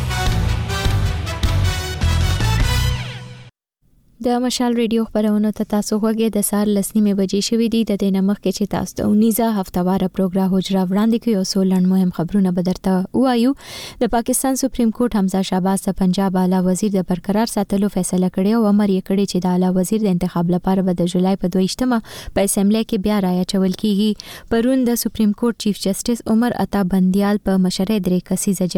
د مشال ریډیو خبرونه ته تاسو غوږی د سار لسنیمه بجې شوې دي. د دې نمخ کې چې تاسو ته اونیزه هفتواره پروګرام حجره وړاندې کوي او سولن مهم خبرونه بدرته وایو. د پاکستان سپریم کورټ حمزه شهباز د پنجاب اعلی وزیر د برقرار ساتلو فیصله کړې او امر یې کړی چې د اعلی وزیر د انتخاب لپاره به د جولای په 22مه په اسمبلی کې بیا رائے چول کیږي. پرون د سپریم کورټ چیف جسټس عمر عطا بندیال په مشرۍ 3 کسیزه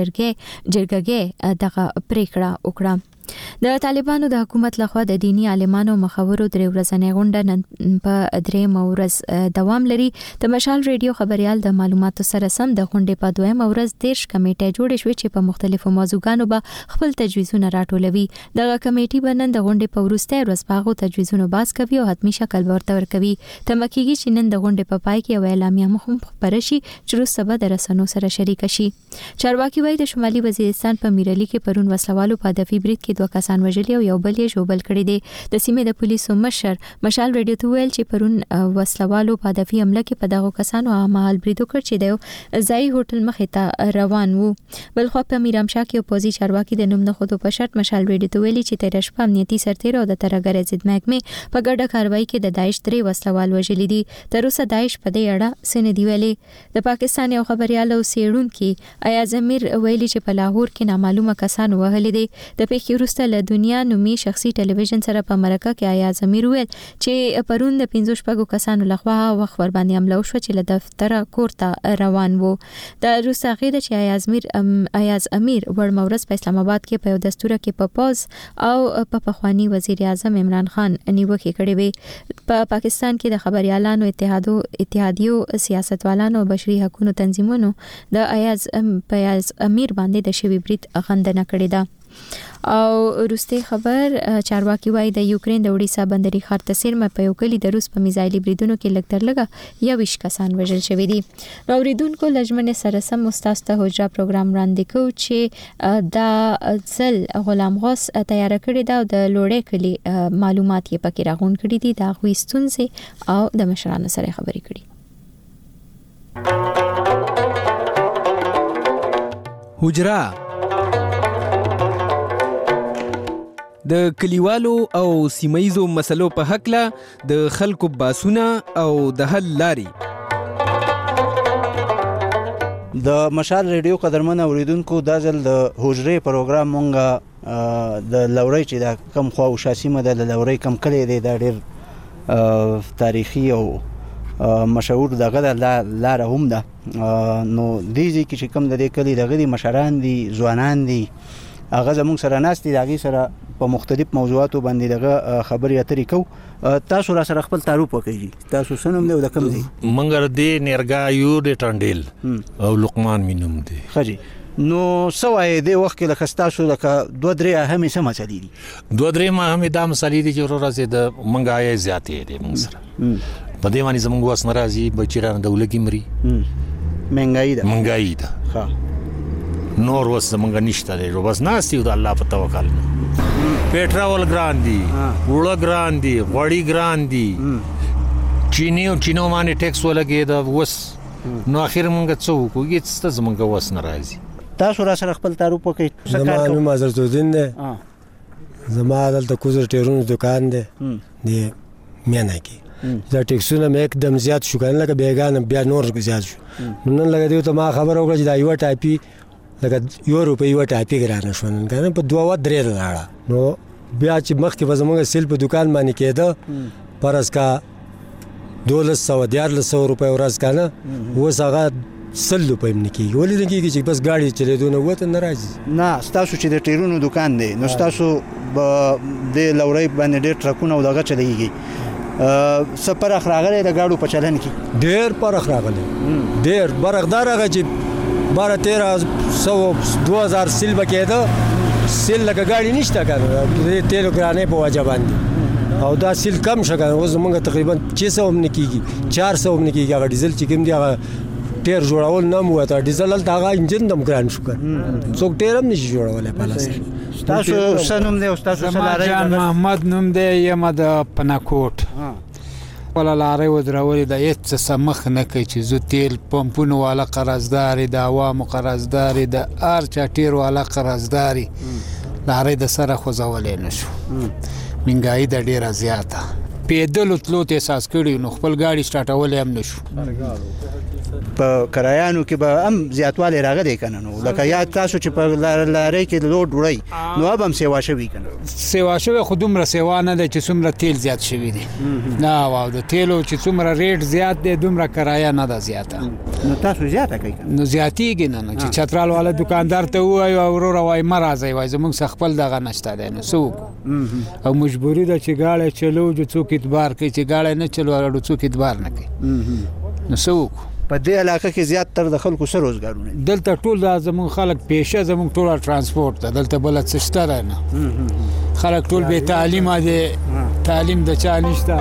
جرګه دغه پریکړه وکړه. د طالبانو د حکومت لخوا د دینی عالمانو مخورو درې ورځنۍ غونډه نن په 3 ورځ دوام لري. د مشال ریډیو خبريال د معلوماتو سره سم د غونډې په 2 ورځ 10 کمیټې جوړې شوې چې په مختلفو موضوعاتو به خپل تجویزونه راټولوي. دغه کمیټې به نن د غونډې په وروستۍ ورځ په تجویزونو باز کوي او حتمی شکل ورته ورکوي. تمکیږي چې نن د غونډې په پای کې یو اعلامیه مهم خبره شي چې روس سبا د رسنیو سره شریک شي. چارواکي وایي د شمالي وزیرستان په میرالي کې پرون وسلوالو په هدفي برید کې 2 کسان وژلي او یو بل یې ژوبل کړی دی. د سیمې د پولیسو مشر مشال ریډیو ته ویل چې پرون وسلوالو په هدفي حمله کې په دغه کسانو عمل برید وکړ چې د ځای هوټل مخې ته روان وو. بل خو په میرامشاه کې پوزي چارواکي د نوم نه خودو په شرط مشال ریډیو ته ویلي چې تیر شپه امنیتي سرتیر او د ترګر ضد محکمې په ګډه کاروایی کې د داعش 3 وسلوال وژلي دي. تر اوسه داعش په دې اړه څه نه دی ویلي. د پاکستان یو خبريال او سیړونکو ایاز امیر ویلي چې په لاهور کې نامعلومه کسان وهلي دي. د پیښې وروسته له دنیا نومي شخصي ټلویزیون سره په مرکه کې ایاز امیر ویل چې پرون د 15 کسانو لخوا وخت ور باندې حمله وشو چې له دفتر کور ته روان وو. د روسا غیده چې ایاز امیر ور مورز په اسلام آباد کې په دستور کې په پاز او په پخوانی وزیر اعظم عمران خان نیوکه کړې وي. په پاکستان کې د خبريالانو اتحادیو سیاستوالانو او بشري حقوقو تنظیمونو د ایاز امیر باندې د شوی برید غندنه کړې ده. او روسي خبر چارواکي وایي د یوکرين د وډیسا بندري ښار ته سیرمه په یو کلی د روس په میزایلي بریدونو کې لګتر لګه 20 کسان وژل شوي دي. نو اوریدونکو لجمن سره سم مستاسته حجره پروګرام وړاندې کوي چې دا ځل غلام غوث تیار کړی دا د لوړې کلی معلومات یې پکې راغون کړي دي. دا خو ستونزې او د مشرانو سره خبرې کړي. حجره د کلیوالو او سیمایزو مسلو په حق له د خلکو باسونه او د حل لاري. د مشال ریډیو قدرمن اوریدونکو دا ځل د حجرې پروګرام مونږه د لوري چې دا کم خو شاسیمه د لوري کم کلی دی دا ډیر تاریخي او مشهور دغه لار هم ده. نو دیږي چې کم د دې کلی دغه دي مشران دي ځوانان دي هغه زموږ سره ناست دي دغه سره په مختلف موضوعاتو باندې دغه خبرې اترې کو. تاسو را سره خپل تعارف وکړئ. تاسو سنوم دی او د کوم دی؟ منګر دی نرګا یو د ټانډیل او لقمان مینوم دی. خجی نو سوای دی وخت کې لکه تاسو لکه 2-3 اهمې سم مسلې دي. 2-3 اهمې د مسلې دي چې ورته د منګای زیاتې دي موږ سره. په دې باندې زموږ واس ناراضي بچیران د ولګي مري. منګای ده. ها نور وس زمونږ نشته دی. بس ناستي د الله په توکل. پیټرول ګران دي، وړه ګران دي، غوړی ګران دي، چینو باندې ټیکس ولګي دا وس نو اخر مونږ څه وکړو هیڅ زمونږ وس ناراضي. تاسو را سره خپل تعارف وکړئ. زما نوم حضرت الدین دی. زما دلته کوزر ټیرونو دکان دی دی میانه کې. دا ټیکسونه مې एकदम زیات شو کنه لکه بیگانه بیا نور زیات شو. نن لګا دی ته ما خبر وکړه چې دا یو ټایپي لکه یو روپۍ یو ټایپي ګرانه شو نن کنه په 2-3 لاړه. نو بیا چې مخکې به زموږ سیل په دکان باندې کېده پرس کا 1200 روپۍ ورځ کنه اوس هغه 100 روپۍ نه کېږي. ولې نه کېږي چې بس ګاډي چلېدو نه وته نه راځي. نه ستاسو چې د ټیرونو دکان دی نو ستاسو د لورۍ باندې ډېر ټرکونه او دغه چلېږي. څه فرق راغلی د ګاډو په چلن کې؟ ډېر فرق راغلی، ډېر برقدار هغه چې 12-1300 سیل به کېده، سیل لکه ګاډي نشته که نه د تیلو ګرانۍ په وجه باندې، او دا سیل کم شه که نه. اوس زمونږ تقریبا 600 هم نه کېږي، 400 هم نه کېږي. هغه ډیزل چې کوم دی هغه ټیر جوړول نه هم وته، ډیزل هلته هغه انجن هم ګران شو که څوک ټیر هم نشي جوړولی په لاس. ستاسو څه نوم دی او ستاسو څه لارۍ؟ جان محمد نوم دی، یم د پناکوټ. خپله لارۍ ودرولې ده، هېڅ څه مخ نه کوي چې زه تیل پمپونو والا قرضداري، د عوامو قرضداري، د هر چا ټیر والا قرضداري، لارۍ د سره خوځولی نه شو. مهنګایي ده ډېره زیاته، پیدلو تلو ته احساس کړي نو خپل ګاډي سټارټولی هم نه شو. په کرایانو کې به هم زیاتوالی راغلی که نه؟ نو لکه یا تاسو چې په لارۍ کې لوډ وړئ نو اب هم سیوا شوي که نه؟ سیوا شوی خو دومره سیوا نه ده چې څومره تیل زیات شوي دي. نه او د تیلو چې څومره ریټ زیات دی دومره کرایه نه ده زیاته. نو تاسو زیاته کوئ که نه؟ نو زیاتېږي نه چې چترال والا دکاندار ته ووایو وروره وایي مه راځئ، وایي زموږ څه خپل دغه نشته دی، نو څه وکړو؟ او مجبوري ده چې ګاډی چلو جو څوک اعتبار کوي، چې ګاډی نه چلو څوک اعتبار نه کوي، نو څه وکړو؟ په دې علاقه کې زیات تر د خلکو څه روزګارونه دي؟ دلته ټول دا زموږ خلک پیشه، زموږ ټوله ترانسپورټ ده، دلته بله څه شته ده نه. خلک ټول بې تعلیمه دي، تعلیم د چا نشته.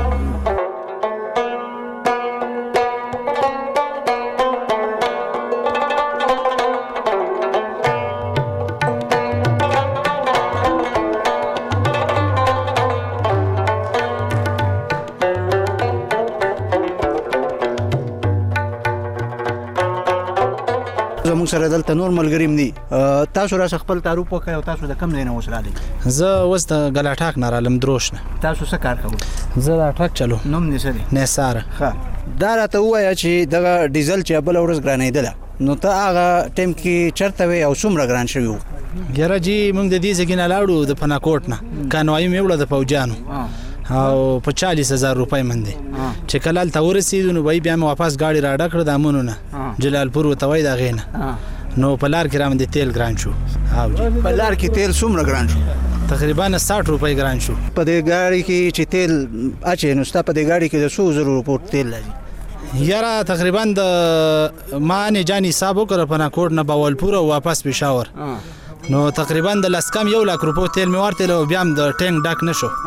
زموږ سره دلته نور ملګري هم دي. تاسو راڅخه خپل تعارف وکړئ او تاسو د کوم ځای نه اوس راغلئ؟ زه اوس د ګلاټاک نه رالم، دروش نه. تاسو څه کار کوئ؟ زه د ټرک چلو. نوم دې څه دی؟ نثار. ښه، دا راته ووایه چې دغه ډیزل چې بله ورځ ګرانېدله نو ته هغه ټایم کې چېرته وې او څومره ګران شوي وو؟ یاره جي موږ د دې ځای نه لاړو د پناکوټ نه، کانوایي مې وړه د پوجانو او په 40,000 روپۍ باندې چې کله هلته ورسېدو نو بیا مې واپس ګاډي راډه کړه د امونو نه، جلالپور ورته وایي د هغې نه. نو په لار کې رامندې تیل ګران شو. په لار کې تیل څومره ګران شو؟ تقریبا 60 روپۍ ګران شو. په دې ګاډي کې چې تیل اچې نو ستا په دې ګاډي کې د 100,000 روپۍ تیل لري؟ یاره تقریبا د ما نه جان حساب وکړه پناکوټ نه باولپور او واپس پېښور، نو تقریبا د لس کم 1 لک روپۍ تیل مې ورتېل او بیا هم د ټینک ډک نه شو.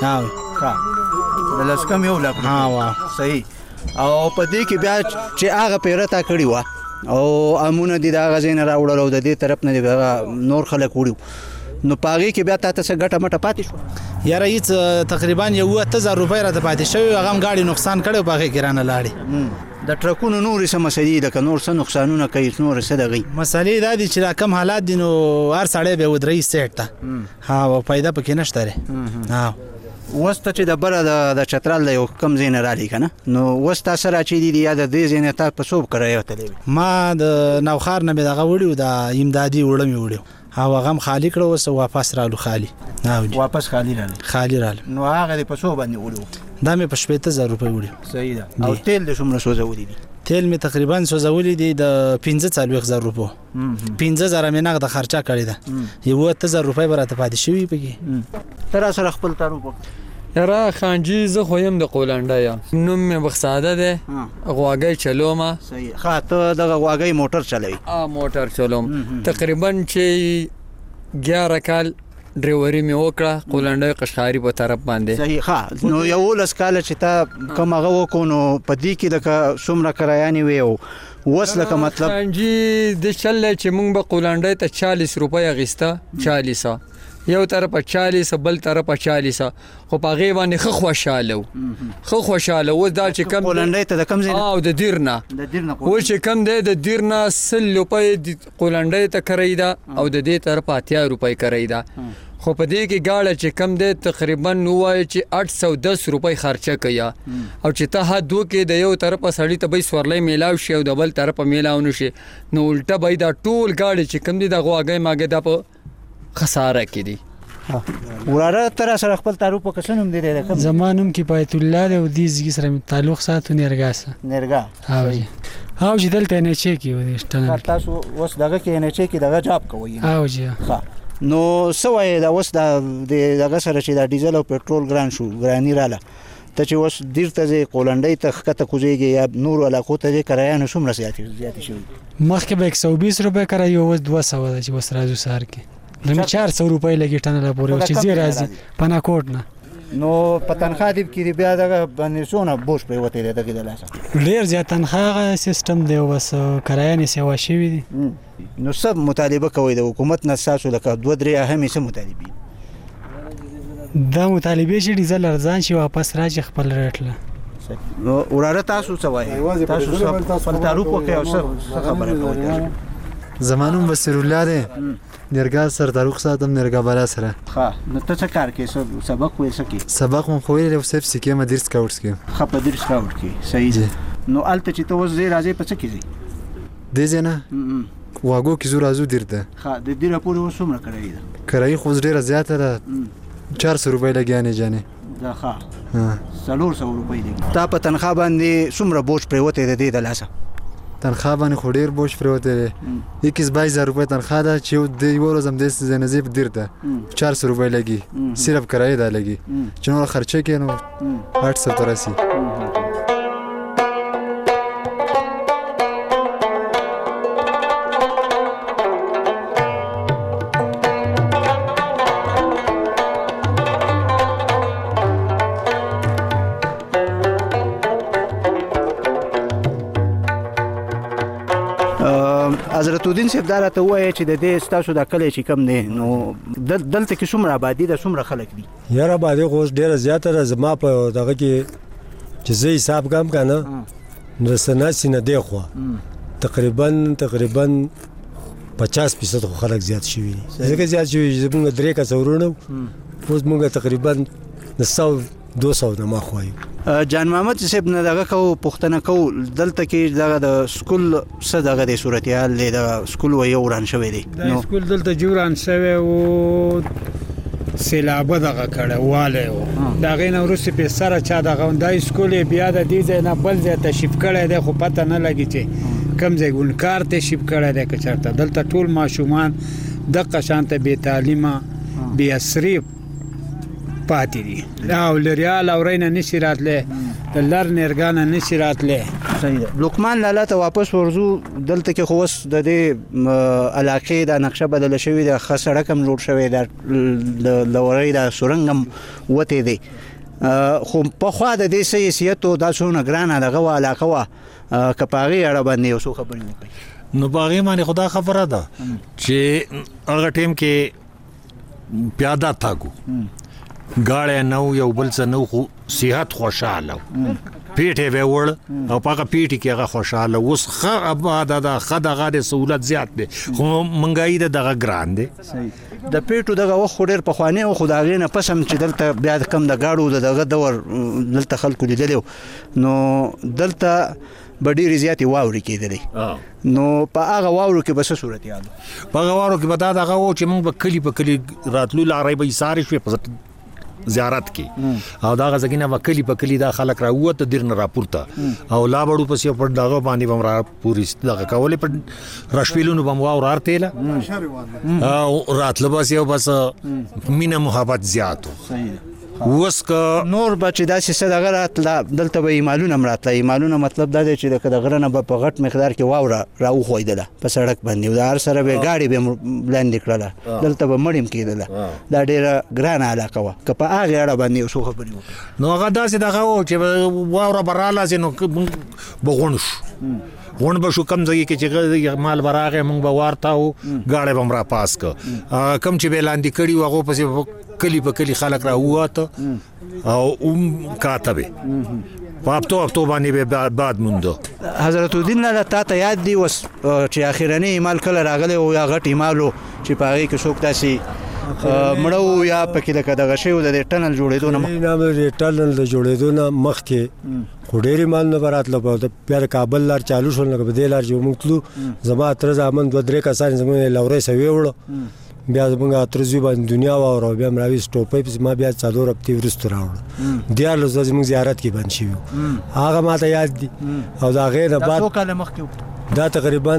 د لس کم 1 لک روپۍ. صحیح. او په دې کې بیا چې هغه پیره تا کړې وه او امونه دې د هغه ځای نه راوړل او د دې طرف نه دې نور خلک وړي، نو په هغې کې بیا تا ته څه ګټه مټه پاتې شوه؟ یاره هېڅ تقریبا 70,000 روپۍ راته پاتې شوي، هغه هم ګاډي نقصان کړی په هغې کې رانه لاړې. د ټرکونو نورې څه مسلې لکه نور څه نقصانونه کوي، نور څه دغې مسلې دا دي چې دا کم حالات دي نو هر سړی بیا ودرېږي سیټ ته، او پیدا پکې نشته دی. اوس ته چې د بره د چترال د یو کم ځای نه رالې که نه، نو اوس تا څه راچېدي دي یا د دې ځای نه تا په څو کرایه وتلی وې؟ ما د نوخار نه مې دغه وړي د امدادي اوړه مې وړي او هغه هم خالي کړه، اوس واپس رالو خالي. واپس خالي رالې؟ خالي رالم. نو هغه دې په څو باندې وړي؟ دا مې په 80,000 روپۍ وړي. صحیح ده. او تیل دې څومره سوځولي دي؟ تیل مې تقریبا سوځولي دي د 45,000 روپۍ. 15,000 مې نغده خرچه کړې ده، 70,000 روپۍ به راته پاتې شوي پکې. ته را سره خپل تعارف وکړه. یاره خانجي زه خو یم د قولنډه یم، نوم مې بخساده دی، غواګۍ چلومه. صحیح. ښه، ته دغه غواګۍ موټر چلوي؟ موټر چلوم. تقریبا چې 11 کال ډریوري مې وکړه قولنډۍ قشقاري په طرف باندې. صحیح. ښه، نو 11 کاله چې تا کوم هغه وکړو نو په دې کې لکه څومره کرایانې وې او اوس لکه مطلب خانجي د چل چې موږ به قولنډۍ ته 40 روپۍ اخیسته، 40 یو طرفه 40 بل طرفه 40 خو په هغې باندې ښه خوشحاله و، ښه خوشحاله اوس دا چې کم قولنډۍ ته د کوم ځای او د دیر نه اوس چې کم دی د دیر نه 100 روپۍ قولنډۍ ته کرایي ده او د دې طرفه 80 روپۍ کرایي ده، خو په دې کې ګاډه چې کم دی تقریبا ووایي چې 810 روپۍ خرچه کوي، او چې ته حد وکړې د یو طرفه سړي ته به سورلی میلاو شي او د بل طرفه میلاو نه شي، نو الټه به دا ټول ګاډې چې کم دي د غواګۍ ماګۍ دا په خساره کې دي. وراره تر سره خپل تعارف وکړم دې ده زمانم کې پایت الله له دې زګي سره تعلق ساتو نرګا او چې دلته نه چي کې ودی شتنه تاسو اوس دغه کې نه چي کې دغه جاب کوي او جی نو سوای دا اوس دغه سره چې دا ډیزل او پېټرول ګران شو ګرانی رااله ته چې اوس ډیر ته کولنډي ته خته کوزيږي یا نور علاقو ته کرایه نو څومره زیات شي مخکې به 120 روپے کرایه اوس 200 ده چې اوس راځو سار کې نو 400 روپے لګی ټنه لا پورې چې زی راځي پناکوټ نه نو پتنخوا دې کې بیا دغه باندې څونه بوش په وته ده کې د لاسه ډیر زیات تنخواه سیستم دی وس کرایه نه سیوا شي دي نو سب مطالبه کوي د حکومت نه تاسو لکه 2-3 اهمه څه مطالبه دا مطالبه چې ډیزل ارزان شي واپس راځي خپل ریټله نو وراره تاسو څه وایي تاسو خپل تعارف وکړئ او څه خبره کوي زمانوم بصیر الله دی نرګا سره تعلق ساتم نرګا بالا سره ها نو ته څه کار کوې سبق وې سکی سبق مون خو یې سیف سکی ما درس کاوټس کې خپل درس کاوټ کې صحیح دی نو الته چې ته اوس زی راځي په څه کې زی دې زنه واګو کې زو راځو درته ها د دې راپور اوس څومره کړی دا کرای خو ډیره زیاته ده 400 روپے لګیانې جانې دا ها 300 روپے لګي تا په تنخواه باندې څومره بوج پروته د دې د لاسه تنخواه باندې خو ډیر بوج پروته دی 22000 روپے تنخواه ده چې د یو ورځ هم د زنزیب درته 400 روپے لګي صرف کرایه ده لګي چې نور خرچه کې نو 883 حضرت الدین صاحب دا راته وایي چې د دې ستاسو د کلی چې کم دی نو دلته کې څومره آبادي ده څومره خلک دي یاره آبادي خو ډېره زیاته ده زما په دغه کې چې زه حساب کوم که نه نو د سناسي نه دی خوا تقریبا 50% خو خلک زیات شوي دي ځکه زیات شوي چې زمونږ 3 کسه ورونه اوس مونږ تقریبا 100-200 نه مخ وایو جان محمد صاحب نه دغه کو پښتنه کو دلته کې دغه د سکول څه دغه د صورتحال دی د سکول و یو وران شوی دی نو سکول دلته جوړان شوی او سیلابه دغه کړه واله او دغه نه ورسې په سره چا دغه د سکول بیا د دې نه بل ځای تشریف کړی دی خو پته نه لګی چې کم ځای ګونکار تشریف کړی دی که چېرته دلته ټول ماشومان دغه شانته بې تعلیمه بې عصري پاتې دي او لریال او رینه نشي راتله د لر نرګانه نشي راتله صحیح ده لقمان لاله ته واپس ورزو دلته کې خو اوس د دې علاقې د نقشه بدله شوې ده ښه سړک هم جوړ شوی ده د لورۍ د سرنګ هم وتی دی خو پخوا د دې سیاستو دا څونه ګرانه دغه علاقه وه که په هغې اړه باندې یو څو خبرې وکړئ نو په هغې باندې خو دا خبره ده چې هغه ټیم کې پیاده تاګو گاړی نو یو بل څه نو خو صحت خوشاله پیټې به وړ او په هغه پیټې کې هغه خوشاله اوس ښه آباد ده ښه دغه د سهولت زیات دی خو مهنګایي د دغه ګران دی د پیټو دغه وخت خو ډېر پخوانی و خو د هغې نه پس هم چې دلته بیا کم د گاړو د دغه دور دلته خلکو لیدلی نو دلته به ډېرې زیاتې واورې کېدلې نو په هغه واورو کې به څه صورتحال په هغه واورو کې به دا دغه و چې موږ به کلي په کلي راتلو لارۍ به یې سارې شوې په زیارت کې او دا غزګینه وکلی په کلی دا خلک راوته دیر نه راپورته او لا بړو پسې په دغه باندې بم را پوری دغه کولې په رشویلونو بم واو رارتهله او راتله بس یو بس مینه محبت زیاتو اوس که نور به چې داسې څه دغه راتله دلته به ایمالونه هم راتله ایمالونه مطلب دا دی چې د غره نه به په غټ مقدار کې واوره راوښویدله په سړک باندې او د هر سره به یې ګاډي به لاندې کړله دلته به مړ هم کېدله دا ډېره ګرانه علاقه وه که په هغې اړه باندې یو څو خبرې وکړي نو هغه داسې دغه و چې واوره به رالاسې نو به غونډ شو غونډ به شو کم ځای کې چې مال به راغی موږ به وارتاو ګاډی به هم راپاس که کم چې به یې لاندې کړي و هغو پسې کلی په کلی خلک راووته او کاته به په هفتو باندې به باد مونده حضرت الدین لاله تا ته یاد دی اوس چې اخرنی ایمال کله راغلی او یا غټ ایمال و چې په هغې کې څوک داسې مړه و یا پکې لکه دغه شی و د دې ټنل جوړېدو نه د ټنل د جوړېدو نه مخکې خو ډېر ایمالونه به راتله بیا د کابل لار چالو شول لکه په دې لار چې موږ تلو زما تره زامن 2-3 کسان زموږ لورۍ سوی وړه بیا زمونږ ترزوی باندې دنیا واوره بیا مې راویست ټوپۍ پسې ما بیا 4 هفتې وروسته راوړه 14 ورځې زموږ زیارت کې بند شوي هغه ما ته یاد دي او د هغې نه بعد څو کاله مخکې دا تقریبا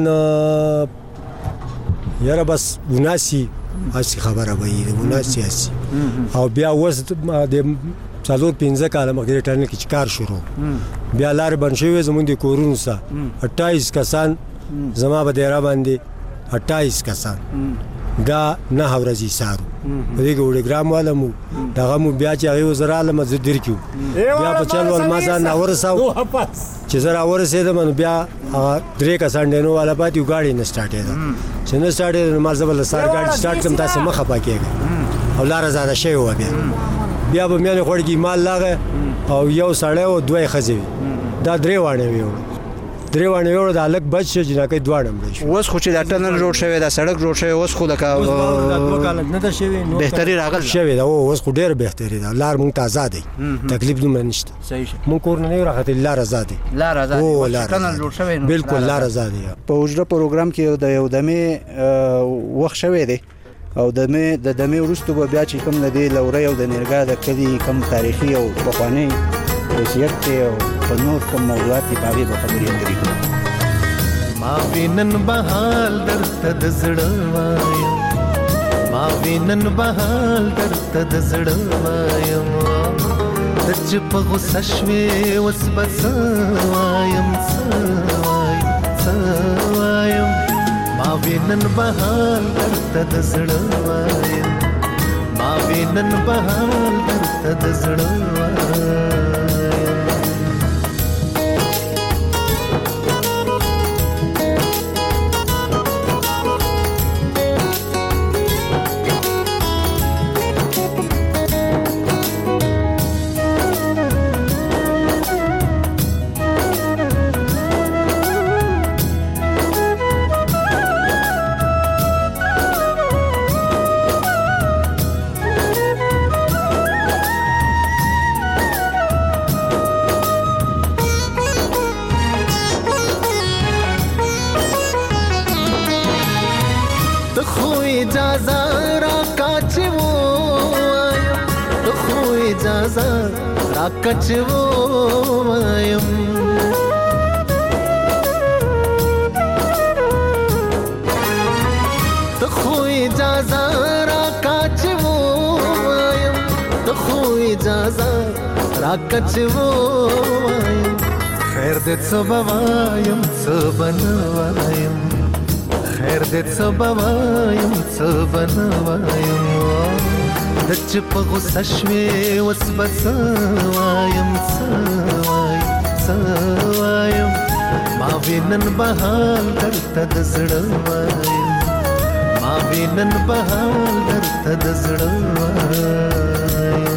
یاره بس 79 اسی خبره به وي 79 او بیا اوس د 4-5 کاله مخکې ټرنل کې کار شروع بیا لارې بند شوې زموږ د کورونو سره 28 کسان زما په دیره باندې 28 کسان دا 9 ورځې سارو په دې کې وړګرام والا مو دغه مو بیا چې هغه وزراله مزدور کیو بیا په چل ول ما ځان اورساو چې زرا ورسېدم نو بیا 3 کسان دینو والا پاتې غاړي نه سٹارټ چې نه سٹارټ نو ما زبل سار غاړي سٹارټ کوم تاسو مخه پاکېږي او لار زاده شی و بیا به مې خوړګي مال لاغه او یو سړی او دوه خزوي دا 3 وانه ویو 3 وانه ویو د الګ بچ چې جنکه دوه نمبر شو اوس خو چې دا ټنل جوړ شوی دا سړک جوړ شوی اوس خو د دوه کال نه ده شوی نو بهتري راغلی شوی دا اوس خو ډیر بهتري دا لار مونږ ته آزاد دی تکلیف دومره نشته صحیح مونږ کور نه راغلی لار آزاد دی لار آزاد دی ټنل جوړ شوی بالکل لار آزاد دی په وجره پروګرام کې د یو دمه وخت شوی دی او د دمه ورستو به بیا چې کوم د لوري او د نرګا د کلی کم تاریخي او پخوانی حیثیت او په نور کوم موضوعات په اړه به خبرې اترې ما وینن بهال درته د زړه وایم ما وینن بهال درته د زړه وایم د چې په غوسه شوې اوس به څه وایم ما وینن بهال درته د زړه وایم ما وینن بهال درته د زړه وایم کچو وایم ته خو اجازه را کچو وایم ته خو اجازه را کچو وایم خیر دې څه بوایم څه بنوایم خیر دې څه بوایم څه بنوایم د چې په غوسه شوې اوس به څه وایم ما وینن بهال درته د زړه وایم ما وینن بهال درته د زړه وایم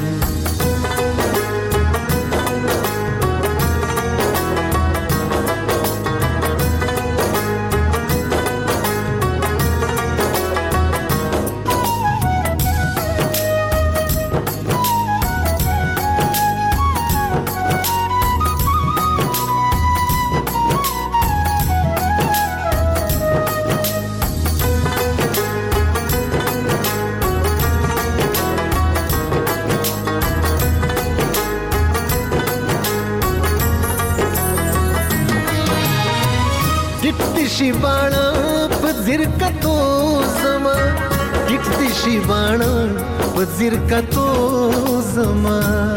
शिवाणा पजिर का तो जमा कितनी शिवाणा पजिर का तो जमा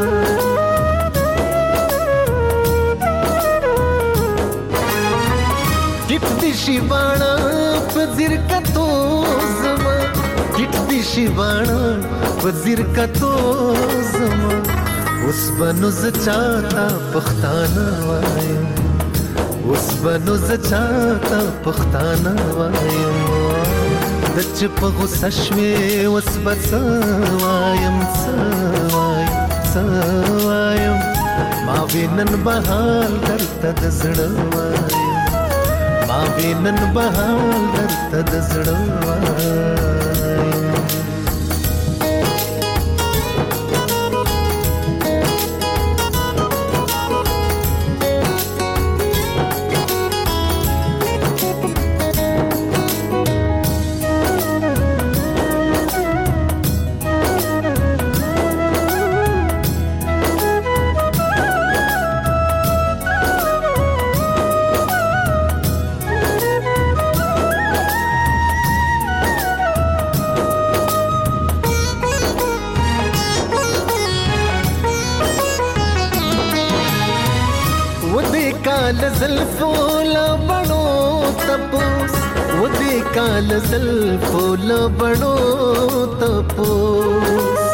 कितनी शिवाणा पजिर का तो जमा कितनी शिवाणा पजिर का तो जमा उस बनुज चाहता पख्ताना वायम اوس بنو زچاته پښتانه وایم د چې په غوسه شوې اوس به څه وایم ما وینن بهال درته د زړه وایم ما وینن بهال درته د زړه وایم کال زلفو لبړو تپوس و دې کال زلفو لبړو تپوس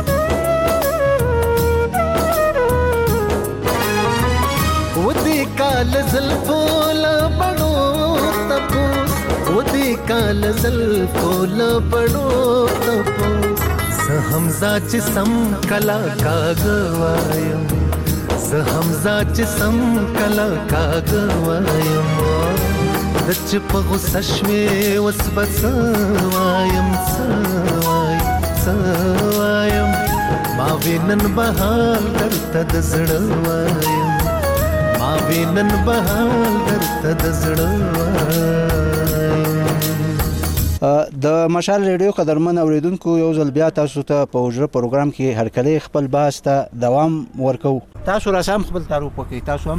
و دې کال زلفو لبړو تپوس و دې کال زلفو لبړو تپوس زه حمزه چې سم کلا کاغوایم زه حمزه چې سم کلا کاغوایم د چې په غوسه شوې اوس به څه وایم څه وایم ما وینن به حال درته د زړه وایم ما وینن به حال درته د زړه وایم. د مشال ریډیو قدرمن اوریدونکو یو ځل بیا تاسو ته په حجره پروګرام کې هرکلی خپل بحث ته دوام ورکو. تاسو را سم خپل تعارف وکړئ. تاسو هم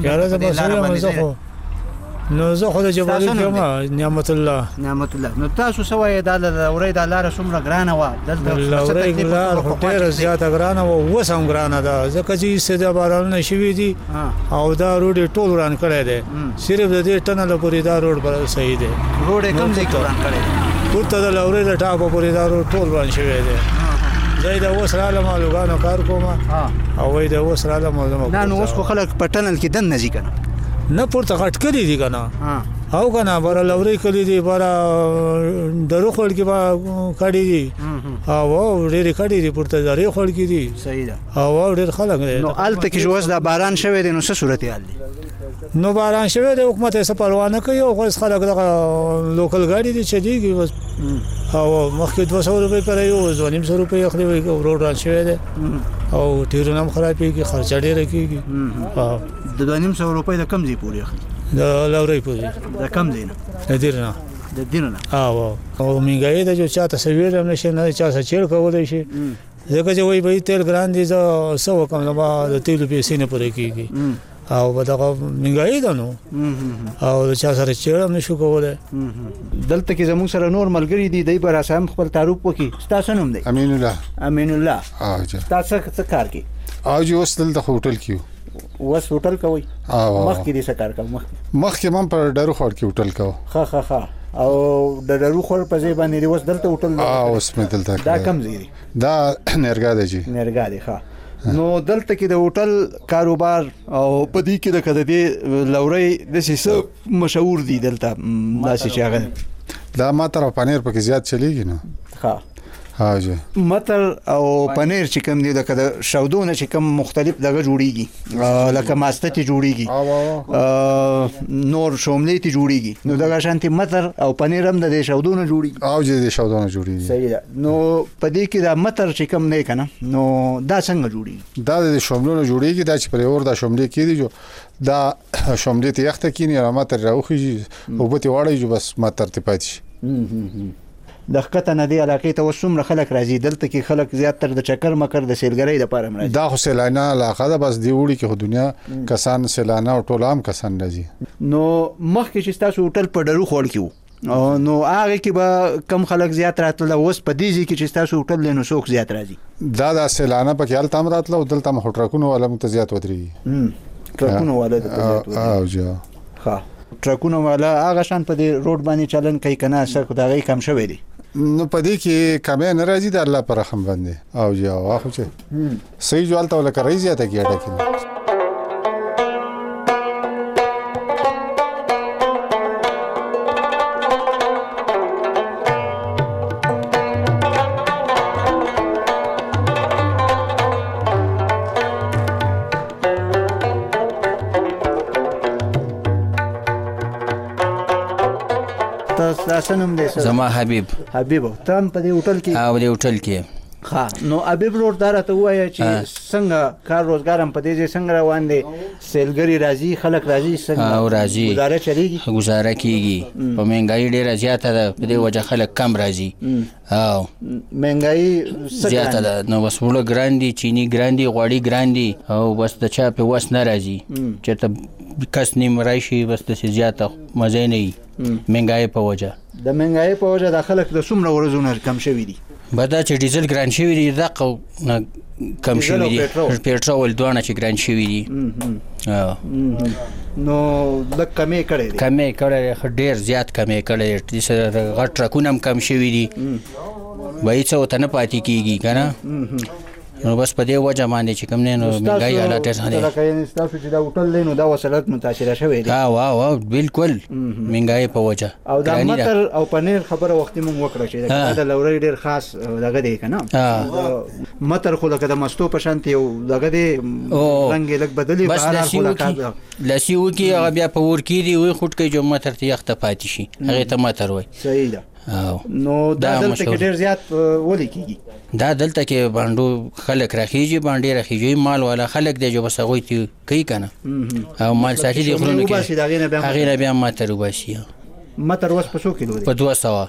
نو زه خو د جبالي کوم نعمت الله نو تاسو سوای د لوري د لار څومره ګرانه و دلته لوري لار ډیره زیاته ګرانه و وسم ګرانه ده ځکه چې سده باران نشوي دي او دا روډ ټول وران کړی دی صرف د دې ټنل پورې دا روډ بل صحیح دی روډ کم ځای کې وران کړی پورته د لوري د ټاپو پورې دا روډ ټول وران شوی دی زه د وسره علم لوګانو کار کوم او وای د وسره علم نه نو اوس خو خلک په ټنل کې دن نزي کنه نه پورته غټ کړی دي کنه او کنه بار لوري کړی دي بار درو خړ کې با کړی دي او ډېر کړی دي پورته درې خړ کې دي صحیح ده او ډېر خلک نو الته کې جوړ دا باران شوی دی نو څه صورت حال دی نو باران شوی دی حکومت یې پروانه کوي او خلک د لوکل ګاډي دي چې دی او مخکې 200 روپے کوي او 200 روپے اخلي وي روډ ران شوی دی او ټیرونه هم خرابېږي خرچه ډېره کېږي د 200 روپے د کم ځای پورې اخلي د لوري پورې د کم ځای نه د دینه او مینګای د جو چاته سویر هم نشي نه چا څه چیر کولای شي ځکه چې وای به تیل ګران دي زه سو کوم نو د تیل پیسې نه پورې کېږي او بدغه منګای ده نو او چا سره چیرم نشو کولای دلته کې زموږ سره نور ملګری دي دای بر اسام خپل تعارف وکي تاسو نوم دی امین الله تاسو څه کار کوي او جو وسل د هوټل کیو وس هوټل کوي مخکې دې څه کار کوي مخکې من پر ډارو خور کې هوټل کوي ها او د ډارو خور په ځای باندې وس دلته هوټل اوس مې دلته دا کم زیری دا نرګا دی جی نرګا دی ها نو دلته کې د هوټل کاروبار او پدې کې د کده دی لوري د سیسه مشهور دي دلته داسې چې هغه دا ماتر او پنیر پکې زیات چلیږي نو ها جی متر او پنیر چې کوم دی د کده شودونه چې کوم مختلف دغه جوړیږي لکه ماستې جوړیږي نور شوملې جوړیږي نو دغه شانتي متر او پنیر هم د شودونه جوړیږي او جی د شودونه جوړیږي صحیح ده نو پدې کې دا متر چې کوم نه کنه نو دا څنګه جوړیږي دا د شوملونو جوړیږي دا چې پر اور دا شوملې کېږي جو دا شوملې ته یخته کینی او متر راوخی او بته واړی جو بس متر ته پاتې د خطه نه دی علاقې ته وسومره خلک راځي دلته کې خلک زیات تر د چکر مکر د سیلګرۍ لپاره راځي دا خو سیلانه علاقه ده بس دی وړي کې دنیا کسان سیلانه او ټول عام کسان راځي نو مخکې چې تاسو هوټل په ډرو خور کیو نو هغه کې به کم خلک زیات راتله اوس په دې ځکه چې تاسو هوټل له نو څوک زیات راځي دا سیلانه په خیال تام راتله او دلته هوټرکونو ولا متزيات ودري ټرکونو ولا د او جا ها ټرکونو ولا هغه شان په دې روډ باندې چلن کوي کنه څه خدای کم شوی دی نو پدې کې کمه ناراضي د الله پر رحم باندې او جا واخو چې صحیح جوړته ولا کوي زیاته کیړه کې زما حبیب تم په دې هوټل کې او دې هوټل کې ها نو حبیب روډ دار ته وایي چې څنګه کار روزګار هم په دې څنګه روان دي سیلګری راځي خلک راځي څنګه او راځي گزاره چلیږي گزاره کیږي په مهنګای ډیره زیاته ده په دې وجه خلک کم راځي او مهنګای زیاته ده نو بس وړه ګراندي چینی ګراندي غوړی ګراندي او بس د چا په وس نه راځي چې ته کس نیم راشي بس د زیاته مزه نه وي مهنګای په وجه د مهنګای په وجه د خلک د څومره ورځې کم شوي دي بدا چې ډیزل ګران شوی دی دغه کم شوي دي پېټرول دواړه چې ګران شوي دي نو لږ کمې کړی دی کمې کړی ډېر زیات کمې کړی دی غټ ټرکونه هم کم شوي دي به هېڅ ورته نه پاتې کېږي که نه نو بس په دې وجه باندې چې کوم دی نو مهنګایي حالات ډېر دی ستاسو چې دا هوټل دی نو دا وسلت متاثره شوی دی واو بالکل مهنګایي په وجه او دا متر او پنیر خبره وختي مونږ وکړه چې دا د لورۍ ډېر خاص دغه دی که نه متر خو لکه د مستو په شانتې یو دغه دی رنګ یې لږ بدلې بس لسي وکړي هغه بیا په اور کېږي وایي خوټ کوي چې متر ته یخته پاتې شي هغې ته متر وایي صحیح ده نو دا دلته کې ډېر زیات ولې کېږي دا دلته کې بانډو خلک راخیږي باندې راخیږي مال والا خلک دی چې بس هغوی ته کوي که نه او مال ساتي دي غرونو کې هغې نه بیا متر وباسي متر اوس په څو کیلو دی په 200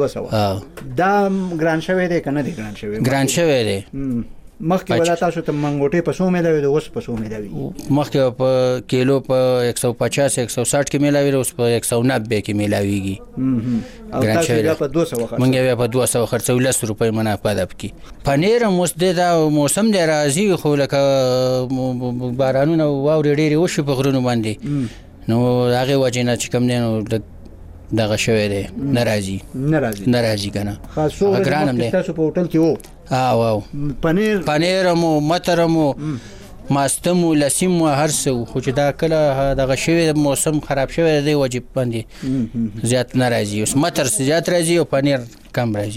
دا ګران شوی دی که نه دی ګران شوی ګران شوی دی مخکې ولا تاسو ته منګوټې په څو میلاوي د اوس په څو میلاوي مخکې په کیلو په 150 160 کې میلاوي اوس په 190 کې میلاویږي ګران شوی دی په 200 وخت مونږ یې په 200 خرڅو 10 روپۍ منافع ده پکې پنیر هم اوس دا موسم دی راځي خو لکه بارانونه واورې ډېرې وشي په غرونو باندې نو هغې وجې نه چې کوم دی نو دغه شوی دی نه راځي که نه ګران هم دی تاسو په هوټل کې وو واو پنیر هم متر هم ماستم و لسیم و هر څه خو چې دا کله دغه شوی موسم خراب شوی دی وجې باندې زیات نه راځي اوس متر زیات راځي او پنیر کم راځي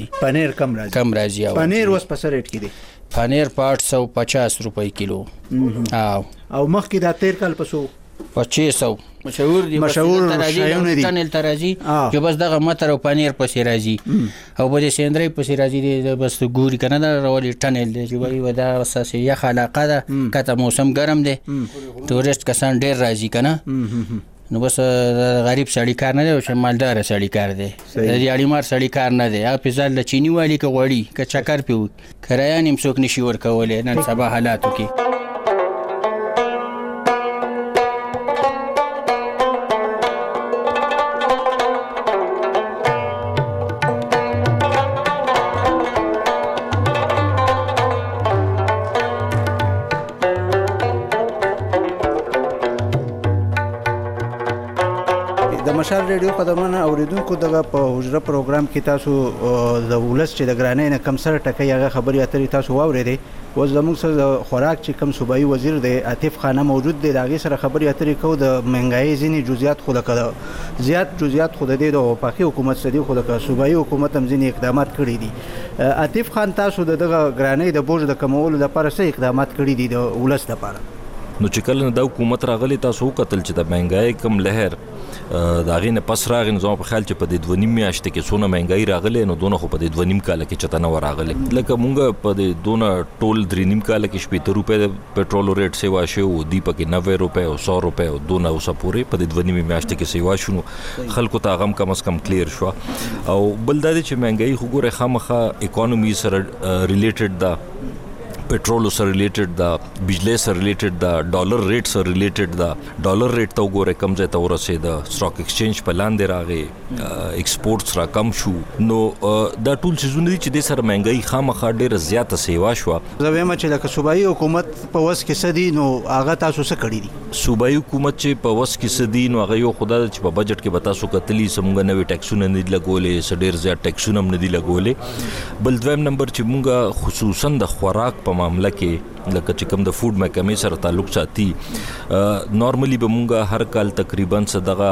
پنیر اوس په څه ریټ کې دی پنیر په 850 روپۍ کیلو او مخکې دا تیر کال په څو په 600 مشهور دي ټنل ته راځي چې بس دغه متر او پنیر پسې راځي او په دې سیندرۍ پسې راځي بس ګوري که نه دا راولي ټنل دی چې وایي دا اساسې یخ علاقه ده کته موسم ګرم دی ټورسټ کسان ډېر راځي که نه نو بس غریب سړی کار نه دی او مالداره سړی کار دی د دیاړیمار سړی کار نه دی هغه فضل د چیني والي که غواړي که چکر پې وي کرایان هم څوک نشي ورکولی نن سبا حالاتو کې مشال ریډیو قدرمنه اوریدونکو دغه په حجره پروګرام کې تاسو د ولس چې د ګرانۍ نه کم سره ټکي هغه خبرې اترې تاسو واورېدې اوس زموږ سره د خوراک چې کم صوبایي وزیر دی عاطف خانه موجود دی د هغې سره خبرې اترې کوو د مهنګایي ځینې جزئیات خو لکه زیات جزئیات خو د دې د وفاقي حکومت څخه دي خو لکه صوبایي حکومت هم ځینې اقدامات کړي دي عاطف خان تاسو د دغه ګرانۍ د بوج د کمولو لپاره څه اقدامات کړي دي د ولس لپاره نو چې کله د حکومت راغلی تاسو وکتل چې د مهنګایي کم لهر د هغې نه پس راغی نو زما په خیال چې په دې 2.5 میاشتې کې څونه مهنګایي راغلی نو دونه خو په دې 2.5 کاله کې چېرته نه وه راغلی لکه مونږ په دې دونه ټول 3.5 کاله کې 80 روپۍ د پټرولو ریټ سیوا شوی و دوی پکې 90 روپۍ او 100 روپۍ او دونه اوسه پورې په دې 2.5 میاشتې کې سیوا شو نو خلکو ته هغه هم کم از کم کلیر شوه او بل دا دی چې مهنګایي خو ګورئ خامخا اکانومي سره ریلیټډ ده پټرول سره ریلیټډ دا بجلی سره ریلیټډ دا ډالر ریټ سره ریلیټډ دا ډالر ریټ ته وګوره کم ځای ته ورسېد سټاک ایکسچینج په لاندې راغی ایکسپورټس را کم شو نو دا ټول څیزونه دي چې د سره مهنګایي خامخا ډېره زیاته سیوا شوه زه وایم چې لکه صوبایي حکومت په وس کې څه دي نو هغه تاسو څه کړي دي صوبایي حکومت چې په وس کې څه دي نو هغه یو خو دا چې په بجټ کې به تاسو کتلي زموږ نوي ټیکسونه نه دي لګولې څه ډېر زیات ټیکسونه هم نه دي لګولې بل دویم نمبر چې موږ خصوصا د خوراک په معامله کې لکه چې کوم د فوډ محکمې سره تعلق ساتي نارملی به مونږ هر کال تقریبا دغه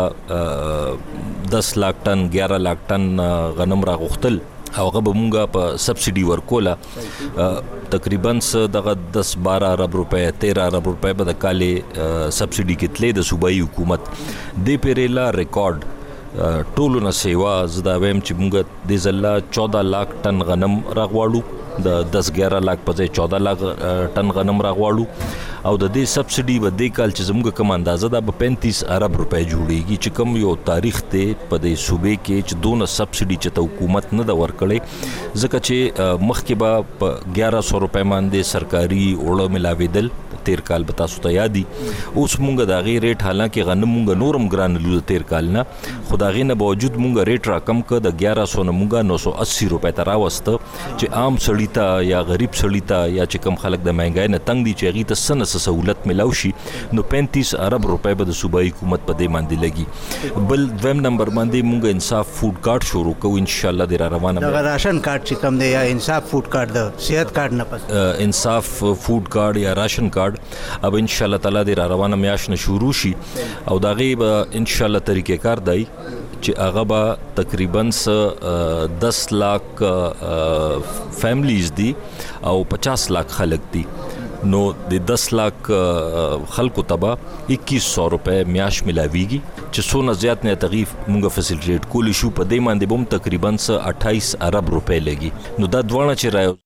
10 lakh ton 11 lakh ton غنم راغختل هغه به مونږ په سبسيډي ورکوله تقریبا دغه 10-12 ارب روپے 13 ارب روپے به د کالې سبسيډي کې تلې د صوبایي حکومت د پیریلا ریکارډ ټولو نه سیوا زدا ویم چې مونږ د زله 14 lakh ton غنم راغواړو د 10-11 lakh په ځای 14 lakh ton غنم راغواړو او د دې سبسډي به د کال چې زموږ کوم اندازه ده به 35 ارب روپے جوړیږي چې کوم یو تاریخ ته په دې صوبې کې چې دونه سبسډي چې ته حکومت نه دا ورکړي ځکه چې مخکې به په 1100 روپے باندې سرکاري اوړه ملاویدل تیر کال به تاسو ته یادي اوس مونږ د غیر ریټ حالانکه غنم مونږ نورم ګران لو تیر کال نه خدای نه باوجود مونږ ریټ را کم ک د 1100 نه مونږ 980 روپے ته راوسته چې عام سړی ته یا غریب سړی ته یا چې کم خلک د مهنګای نه تنگ دي چې غي ته سنس سہولت ملاوي شي نو 35 ارب روپے به د صوبایي حکومت په دې باندې لګي بل دویم نمبر باندې مونږ انصاف فود کارت شروع کوو ان شاء الله د روانه د راشن کارت چې کم دی یا انصاف فود کارت د صحت کارت نه پس انصاف فود کارت یا راشن کارت اب ان شاء الله تعالی د روانه میاش نه شروع شي او دا غي به ان شاء الله طریقې کار دی چې هغه به تقریبا 10 lakh فیملیز دي او 50 lakh خلک دي نو د 10 lakh خلکو تبا 2100 روپے میاش ملاويږي چې څونه زیات نه تغیف مونږه فیسیلیټیټ کولی شو په دې باندې بم تقریبا 28 ارب روپے لګي نو دا دوانه چې